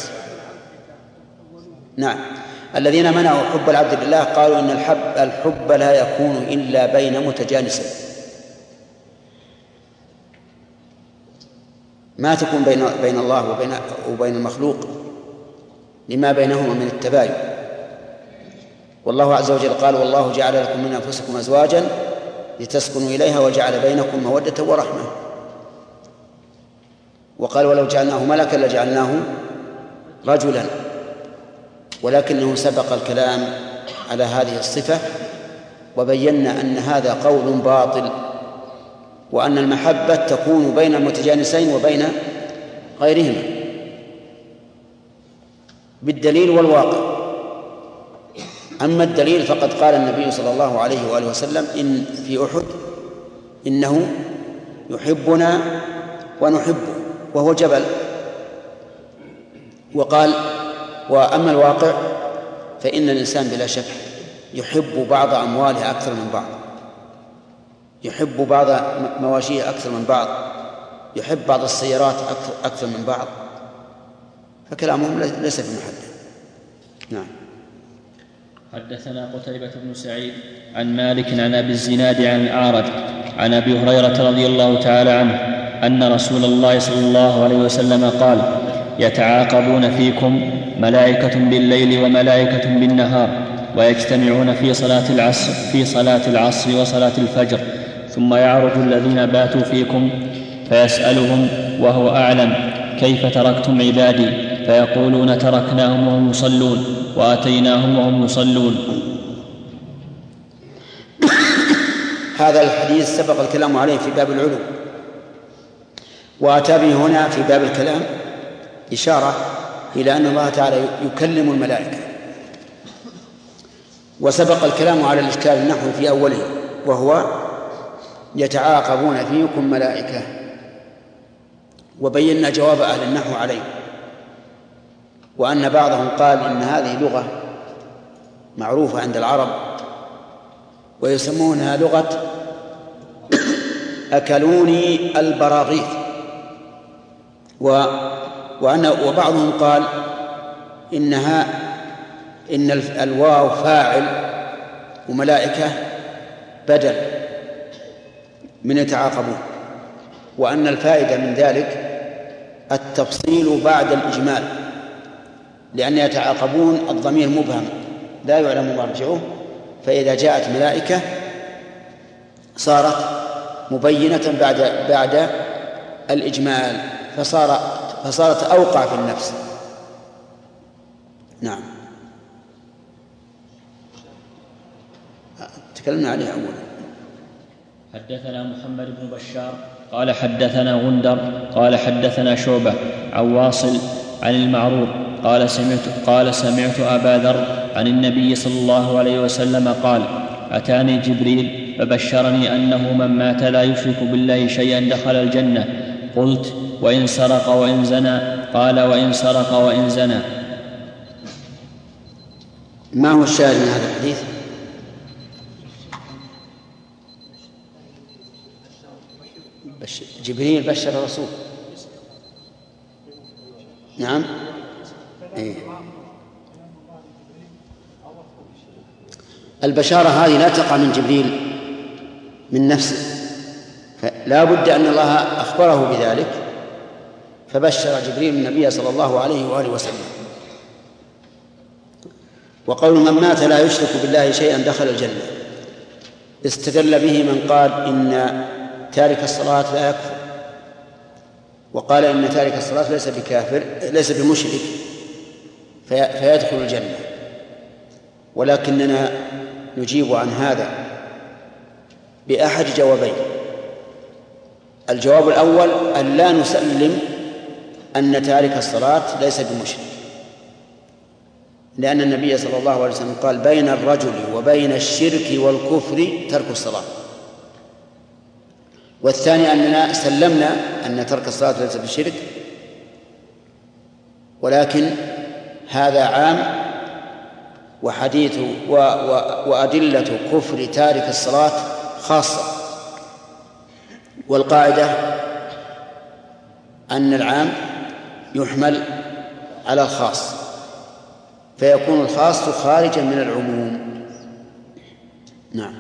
نعم. الذين منعوا حب العبد لله قالوا إن الحب لا يكون إلا بين متجانسين، ما تكون بين الله وبين المخلوق لما بينهما من التباين. والله عز وجل قال: والله جعل لكم من أنفسكم أزواجا لتسكنوا إليها وجعل بينكم مودة ورحمة. وقال: ولو جعلناه ملكا لجعلناه رجلا، ولكنه سبق الكلام على هذه الصفة وبينا أن هذا قول باطل، وأن المحبة تكون بين المتجانسين وبين غيرهما بالدليل والواقع. أما الدليل فقد قال النبي صلى الله عليه وآله وسلم إن في أحد إنه يحبنا ونحبه وهو جبل. وقال وأما الواقع فإن الإنسان بلا شك يحب بعض أمواله أكثر من بعض، يحب بعض مواشيه أكثر من بعض، يحب بعض السيارات أكثر من بعض، فكلامهم ليس بمحدد. نعم. حدثنا قتيبة بن سعيد عن مالك عن أبي الزناد عن الأعرج عن أبي هريرة رضي الله تعالى عنه أن رسول الله صلى الله عليه وسلم قال: يتعاقبون فيكم ملائكة بالليل وملائكة بالنهار، ويجتمعون في صلاة العصر وصلاة الفجر، ثم يعرج الذين باتوا فيكم فيسألهم وهو أعلم: كيف تركتم عبادي؟ فيقولون: تركناهم وهم يصلون وأتيناهم وهم يصلون. هذا الحديث سبق الكلام عليه في باب العلو، وأتى به هنا في باب الكلام إشارة إلى أن الله تعالى يكلم الملائكة. وسبق الكلام على الإشكال النحوي في أوله، وهو يتعاقبون فيكم ملائكة، وبينا جواب أهل النحو عليه، وأن بعضهم قال إن هذه لغة معروفة عند العرب ويسمونها لغة أكلوني البراغيث، وبعضهم قال إن الواو فاعل وملائكة بدل من يتعاقبون، وأن الفائدة من ذلك التفصيل بعد الإجمال، لأن يتعاقبون الضمير مبهم لا يعلم مرجعه، فإذا جاءت ملائكة صارت مبينة بعد الإجمال، فصارت أوقع في النفس. نعم. تكلمنا عليه أولا. حدثنا محمد بن بشار قال حدثنا غندر قال حدثنا شعبة عن واصل عن المعروف قال سمعت أبا ذر عن النبي صلى الله عليه وسلم قال: أتاني جبريل فبشرني أنه من مات لا يشرك بالله شيئا دخل الجنة. قلت: وإن سرق وإن زنى؟ قال: وإن سرق وإن زنى. ما هو الشاهد من هذا الحديث؟ جبريل بشر الرسول. نعم. إيه. البشارة هذه لا تقع من جبريل من نفسه، فلا بد أن الله أخبره بذلك، فبشر جبريل النبي صلى الله عليه وآله وسلم. وقول من مات لا يشرك بالله شيئا دخل الجنة استدل به من قال إن تارك الصلاة لا يكفر، وقال إن تارك الصلاة ليس بكافر ليس بمشرك فيدخل الجنة. ولكننا نجيب عن هذا بأحد جوابين: الجواب الأول أن لا نسلم أن تارك الصلاة ليس بمشرك، لأن النبي صلى الله عليه وسلم قال: بين الرجل وبين الشرك والكفر ترك الصلاة. والثاني أننا سلمنا أن ترك الصلاة ليس بالشرك، ولكن هذا عام، وحديث وأدلة كفر تارك الصلاة خاصة. والقاعدة أن العام يحمل على الخاص، فيكون الخاص خارجا من العموم. نعم.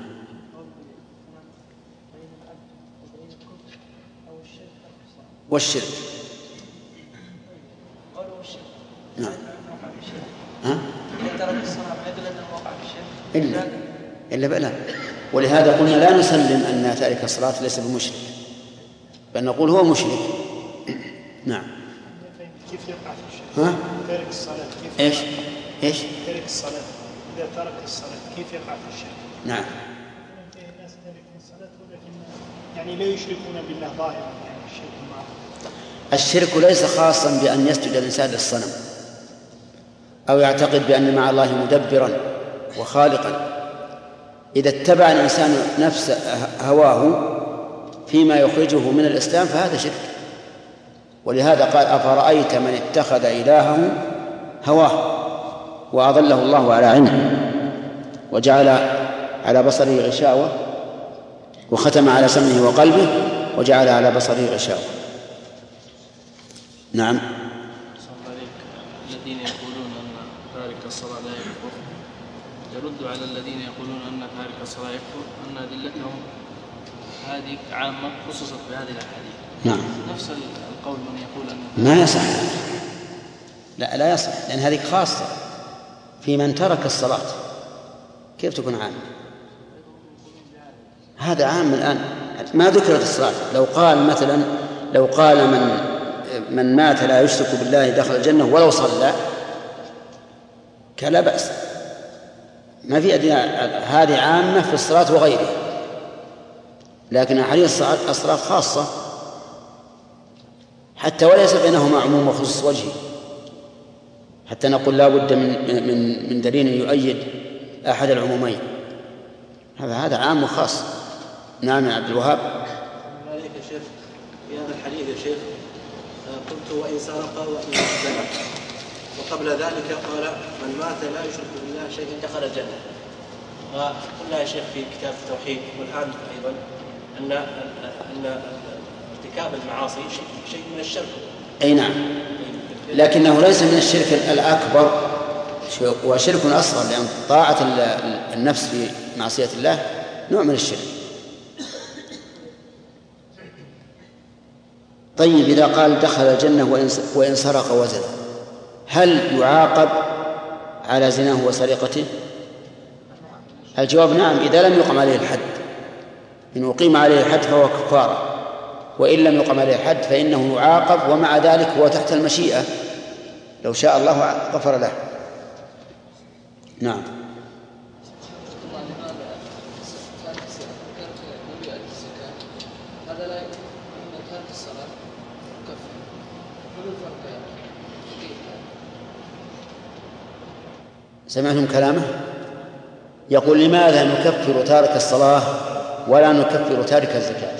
والشرك. نعم. إلا بلا. ولهذا قلنا لا نسلم أن تارك الصلاة ليس بمشرك، بل نقول هو مشرك. نعم. كيف يقع في الشرك؟ تارك الصلاة كيف إيش؟ تارك الصلاة إذا ترك الصلاة كيف يقع في الشرك؟ نعم. الناس تارك الصلاة ولكن يعني لا يشركون بالله ظاهرا يعني الشرك معه. الشرك ليس خاصا بأن يسجد الإنسان للصنم أو يعتقد بأن مع الله مدبرا وخالقا. إذا اتبع الإنسان نفس هواه فيما يخرجه من الإسلام فهذا شرك. ولهذا قال أفرأيت من اتخذ إلهه هواه وأضله الله على علم وجعل على بصره غشاوة وختم على سمعه وقلبه وجعل على بصره غشاوة. نعم. الذين يقولون أن تارك الصلاة لا يكفر يرد على الذين يقولون أن تارك الصلاة يكفر أن أدلتهم هذه عامة خصوصا في هذه الأحاديث. نعم. نفس القول من يقول أن ما يصح. لا يصح لأن هذه خاصة في من ترك الصلاة. كيف تكون عامة؟ هذا عام الآن ما ذكرت الصلاة. لو قال مثلا من مات لا يشرك بالله دخل الجنة ولو صلى كان لا بأس. ما في أدنى. هذه عامة في الصلاة وغيرها، لكن أحاديث الصلاة خاصة حتى وليس بينهما عموم وخصوص وجهي حتى نقول لا بد من دليل يؤيد أحد العمومين. هذا عام وخاص. نعم يا عبد الوهاب. عليك يا شيخ في هذا الحديث يا شيخ قلت وإن سرق وإن زنى، وقبل ذلك قال من مات لا يشرك بالله شيئا دخل الجنة. وقلنا يا شيخ في كتاب التوحيد والآن أيضا أن ارتكاب المعاصي شيء من الشرك. أي نعم، لكنه ليس من الشرك الأكبر وشرك أصغر، لأن طاعة النفس في معصية الله نوع من الشرك. طيب إذا قال دخل الجنة وإن سرق وزن، هل يعاقب على زناه وسرقته؟ الجواب نعم إذا لم يقم عليه الحد. إن أقيم عليه الحد فهو كفارة، وإن لم يقم عليه الحد فإنه يعاقب، ومع ذلك هو تحت المشيئة، لو شاء الله غفر له. نعم. سمعتم كلامه؟ يقول لماذا نكفر تارك الصلاة ولا نكفر تارك الزكاة؟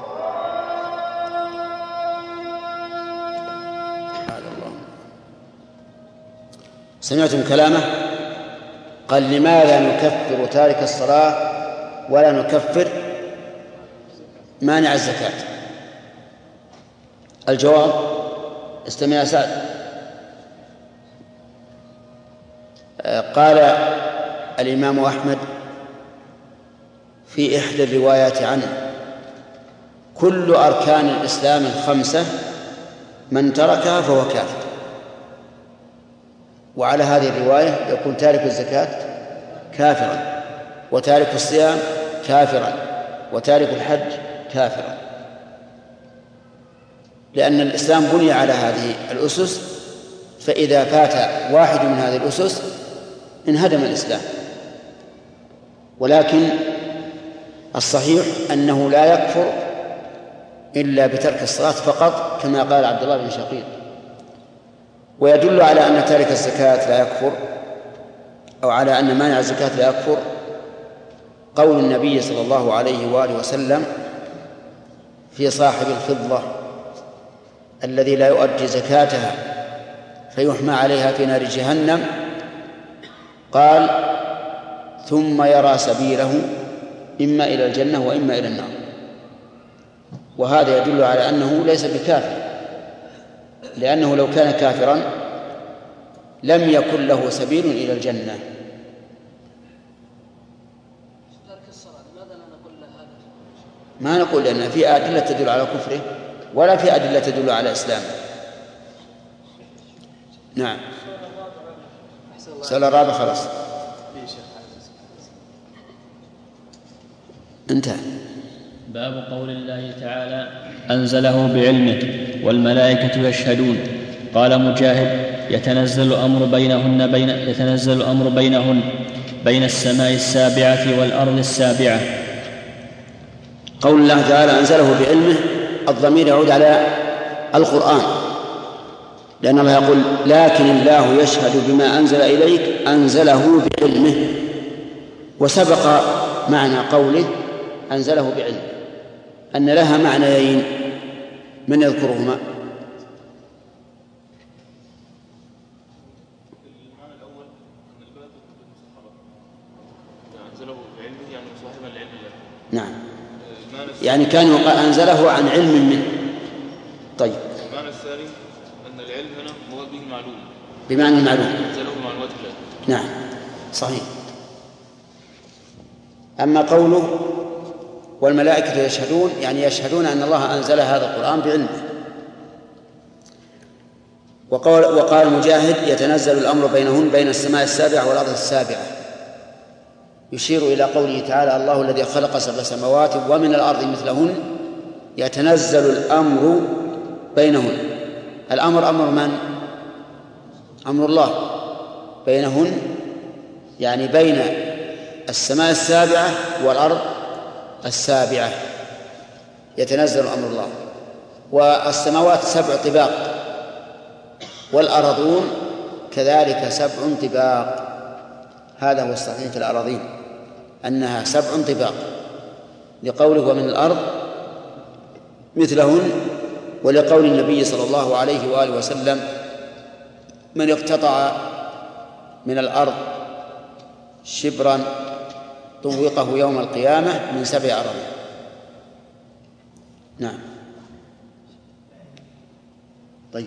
سمعتم كلامه؟ قال لماذا نكفر تارك الصلاة ولا نكفر مانع الزكاة؟ الجواب استمع يا سعد. قال الإمام أحمد في إحدى الروايات عنه كل أركان الإسلام الخمسة من تركها فهو كافر. وعلى هذه الرواية يكون تارك الزكاة كافرا، وتارك الصيام كافرا، وتارك الحج كافرا، لأن الإسلام بني على هذه الأسس، فإذا فات واحد من هذه الأسس انهدم الإسلام. ولكن الصحيح أنه لا يكفر إلا بترك الصلاة فقط، كما قال عبد الله بن شقيق. ويدل على أن تارك الزكاة لا يكفر، أو على أن مانع الزكاة لا يكفر، قول النبي صلى الله عليه وآله وسلم في صاحب الفضة الذي لا يؤدي زكاتها فيحمى عليها في نار جهنم، قال ثم يرى سبيله إما إلى الجنة وإما إلى النار. وهذا يدل على أنه ليس بكافر، لأنه لو كان كافرا لم يكن له سبيل إلى الجنة. ما نقول لأن في أدلة تدل على كفره ولا في أدلة تدل على إسلامه. نعم. سؤال الرابع خلاص انتهى. باب قول الله تعالى أنزله بعلمه والملائكة يشهدون. قال مجاهد يتنزل الأمر بينهن بين السماء السابعة والأرض السابعة. قول الله تعالى أنزله بعلمه، الضمير يعود على القرآن، لأن الله يقول لكن الله يشهد بما أنزل إليك أنزله بعلمه، وسبق معنى قوله أنزله بعلمه أن لها معنيين، من يذكرهما؟ المعنى الأول أن البلد بالمصاحبة، أنزله بعلمه يعني مصاحبا لعلم الله. نعم، يعني كان أنزله عن علم منه. طيب، المعنى الثاني أن العلم هنا مراد به المعلوم، بمعنى المعلوم، أنزله بمعلومات الله. نعم صحيح. أما قوله والملائكة يشهدون، يعني يشهدون أن الله أنزل هذا القرآن بعلمه. وقال مجاهد يتنزل الأمر بينهن بين السماء السابعة والأرض السابعة، يشير إلى قوله تعالى الله الذي خلق 7 سماوات ومن الأرض مثلهن يتنزل الأمر بينهن. الأمر أمر من؟ أمر الله بينهن، يعني بين السماء السابعة والأرض السابعة يتنزل أمر الله. والسماوات 7 طباق، والأرضون كذلك 7 طباق. هذا هو الصحيح في الأراضين أنها 7 طباق، لقوله ومن الأرض مثلهن، ولقول النبي صلى الله عليه وآله وسلم من اقتطع من الأرض شبرا طوقه يوم القيامة من 7 أراضين. نعم. طيب،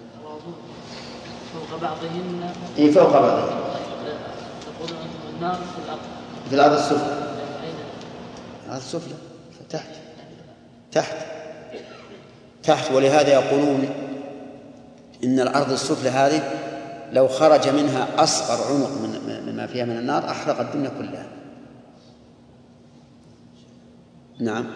فوق بعضهن فوق بعضهن، تقولون أنتم النار في الأرض، في الأرض السفلى. الأرض السفلى تحت. ولهذا يقولون إن الأرض السفلى هذه لو خرج منها أصغر عنق مما فيها من النار أحرق الدنيا كلها. نعم.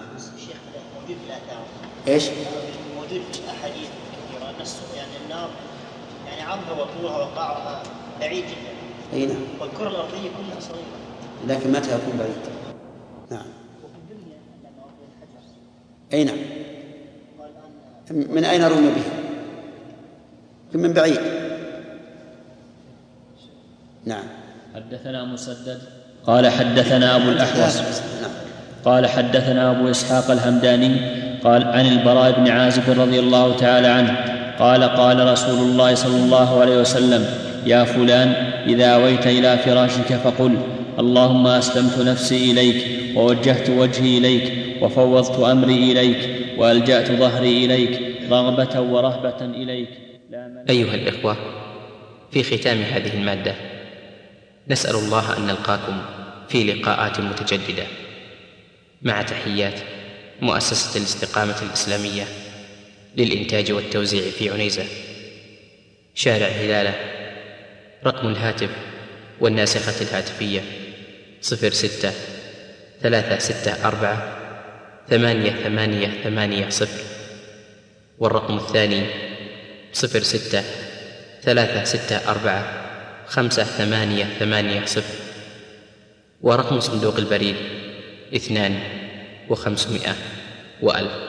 ايش؟ موجود في الاحاديث كثيره ان يعني النار يعني عرضها وطولها وقاعها بعيد جدا. اي نعم. والكره الارضيه كلها صغيره. لكن متى يكون بعيد؟ نعم. اي نعم. من اين رمي به؟ من بعيد. نعم. حدثنا مسدد قال حدثنا ابو الاحوص قال حدثنا أبو إسحاق الهمداني قال عن البراء بن عازب رضي الله تعالى عنه قال قال رسول الله صلى الله عليه وسلم يا فلان إذا أويت إلى فراشك فقل اللهم أسلمت نفسي إليك ووجهت وجهي إليك وفوضت أمري إليك وألجأت ظهري إليك رغبة ورهبة إليك. أيها الإخوة، في ختام هذه المادة نسأل الله أن نلقاكم في لقاءات متجددة، مع تحيات مؤسسة الاستقامة الإسلامية للإنتاج والتوزيع في عنيزة، شارع هلالة. رقم الهاتف والناسخة الهاتفية 06-364-8880، والرقم الثاني 06-364-5880، ورقم صندوق البريد 2500 و1000.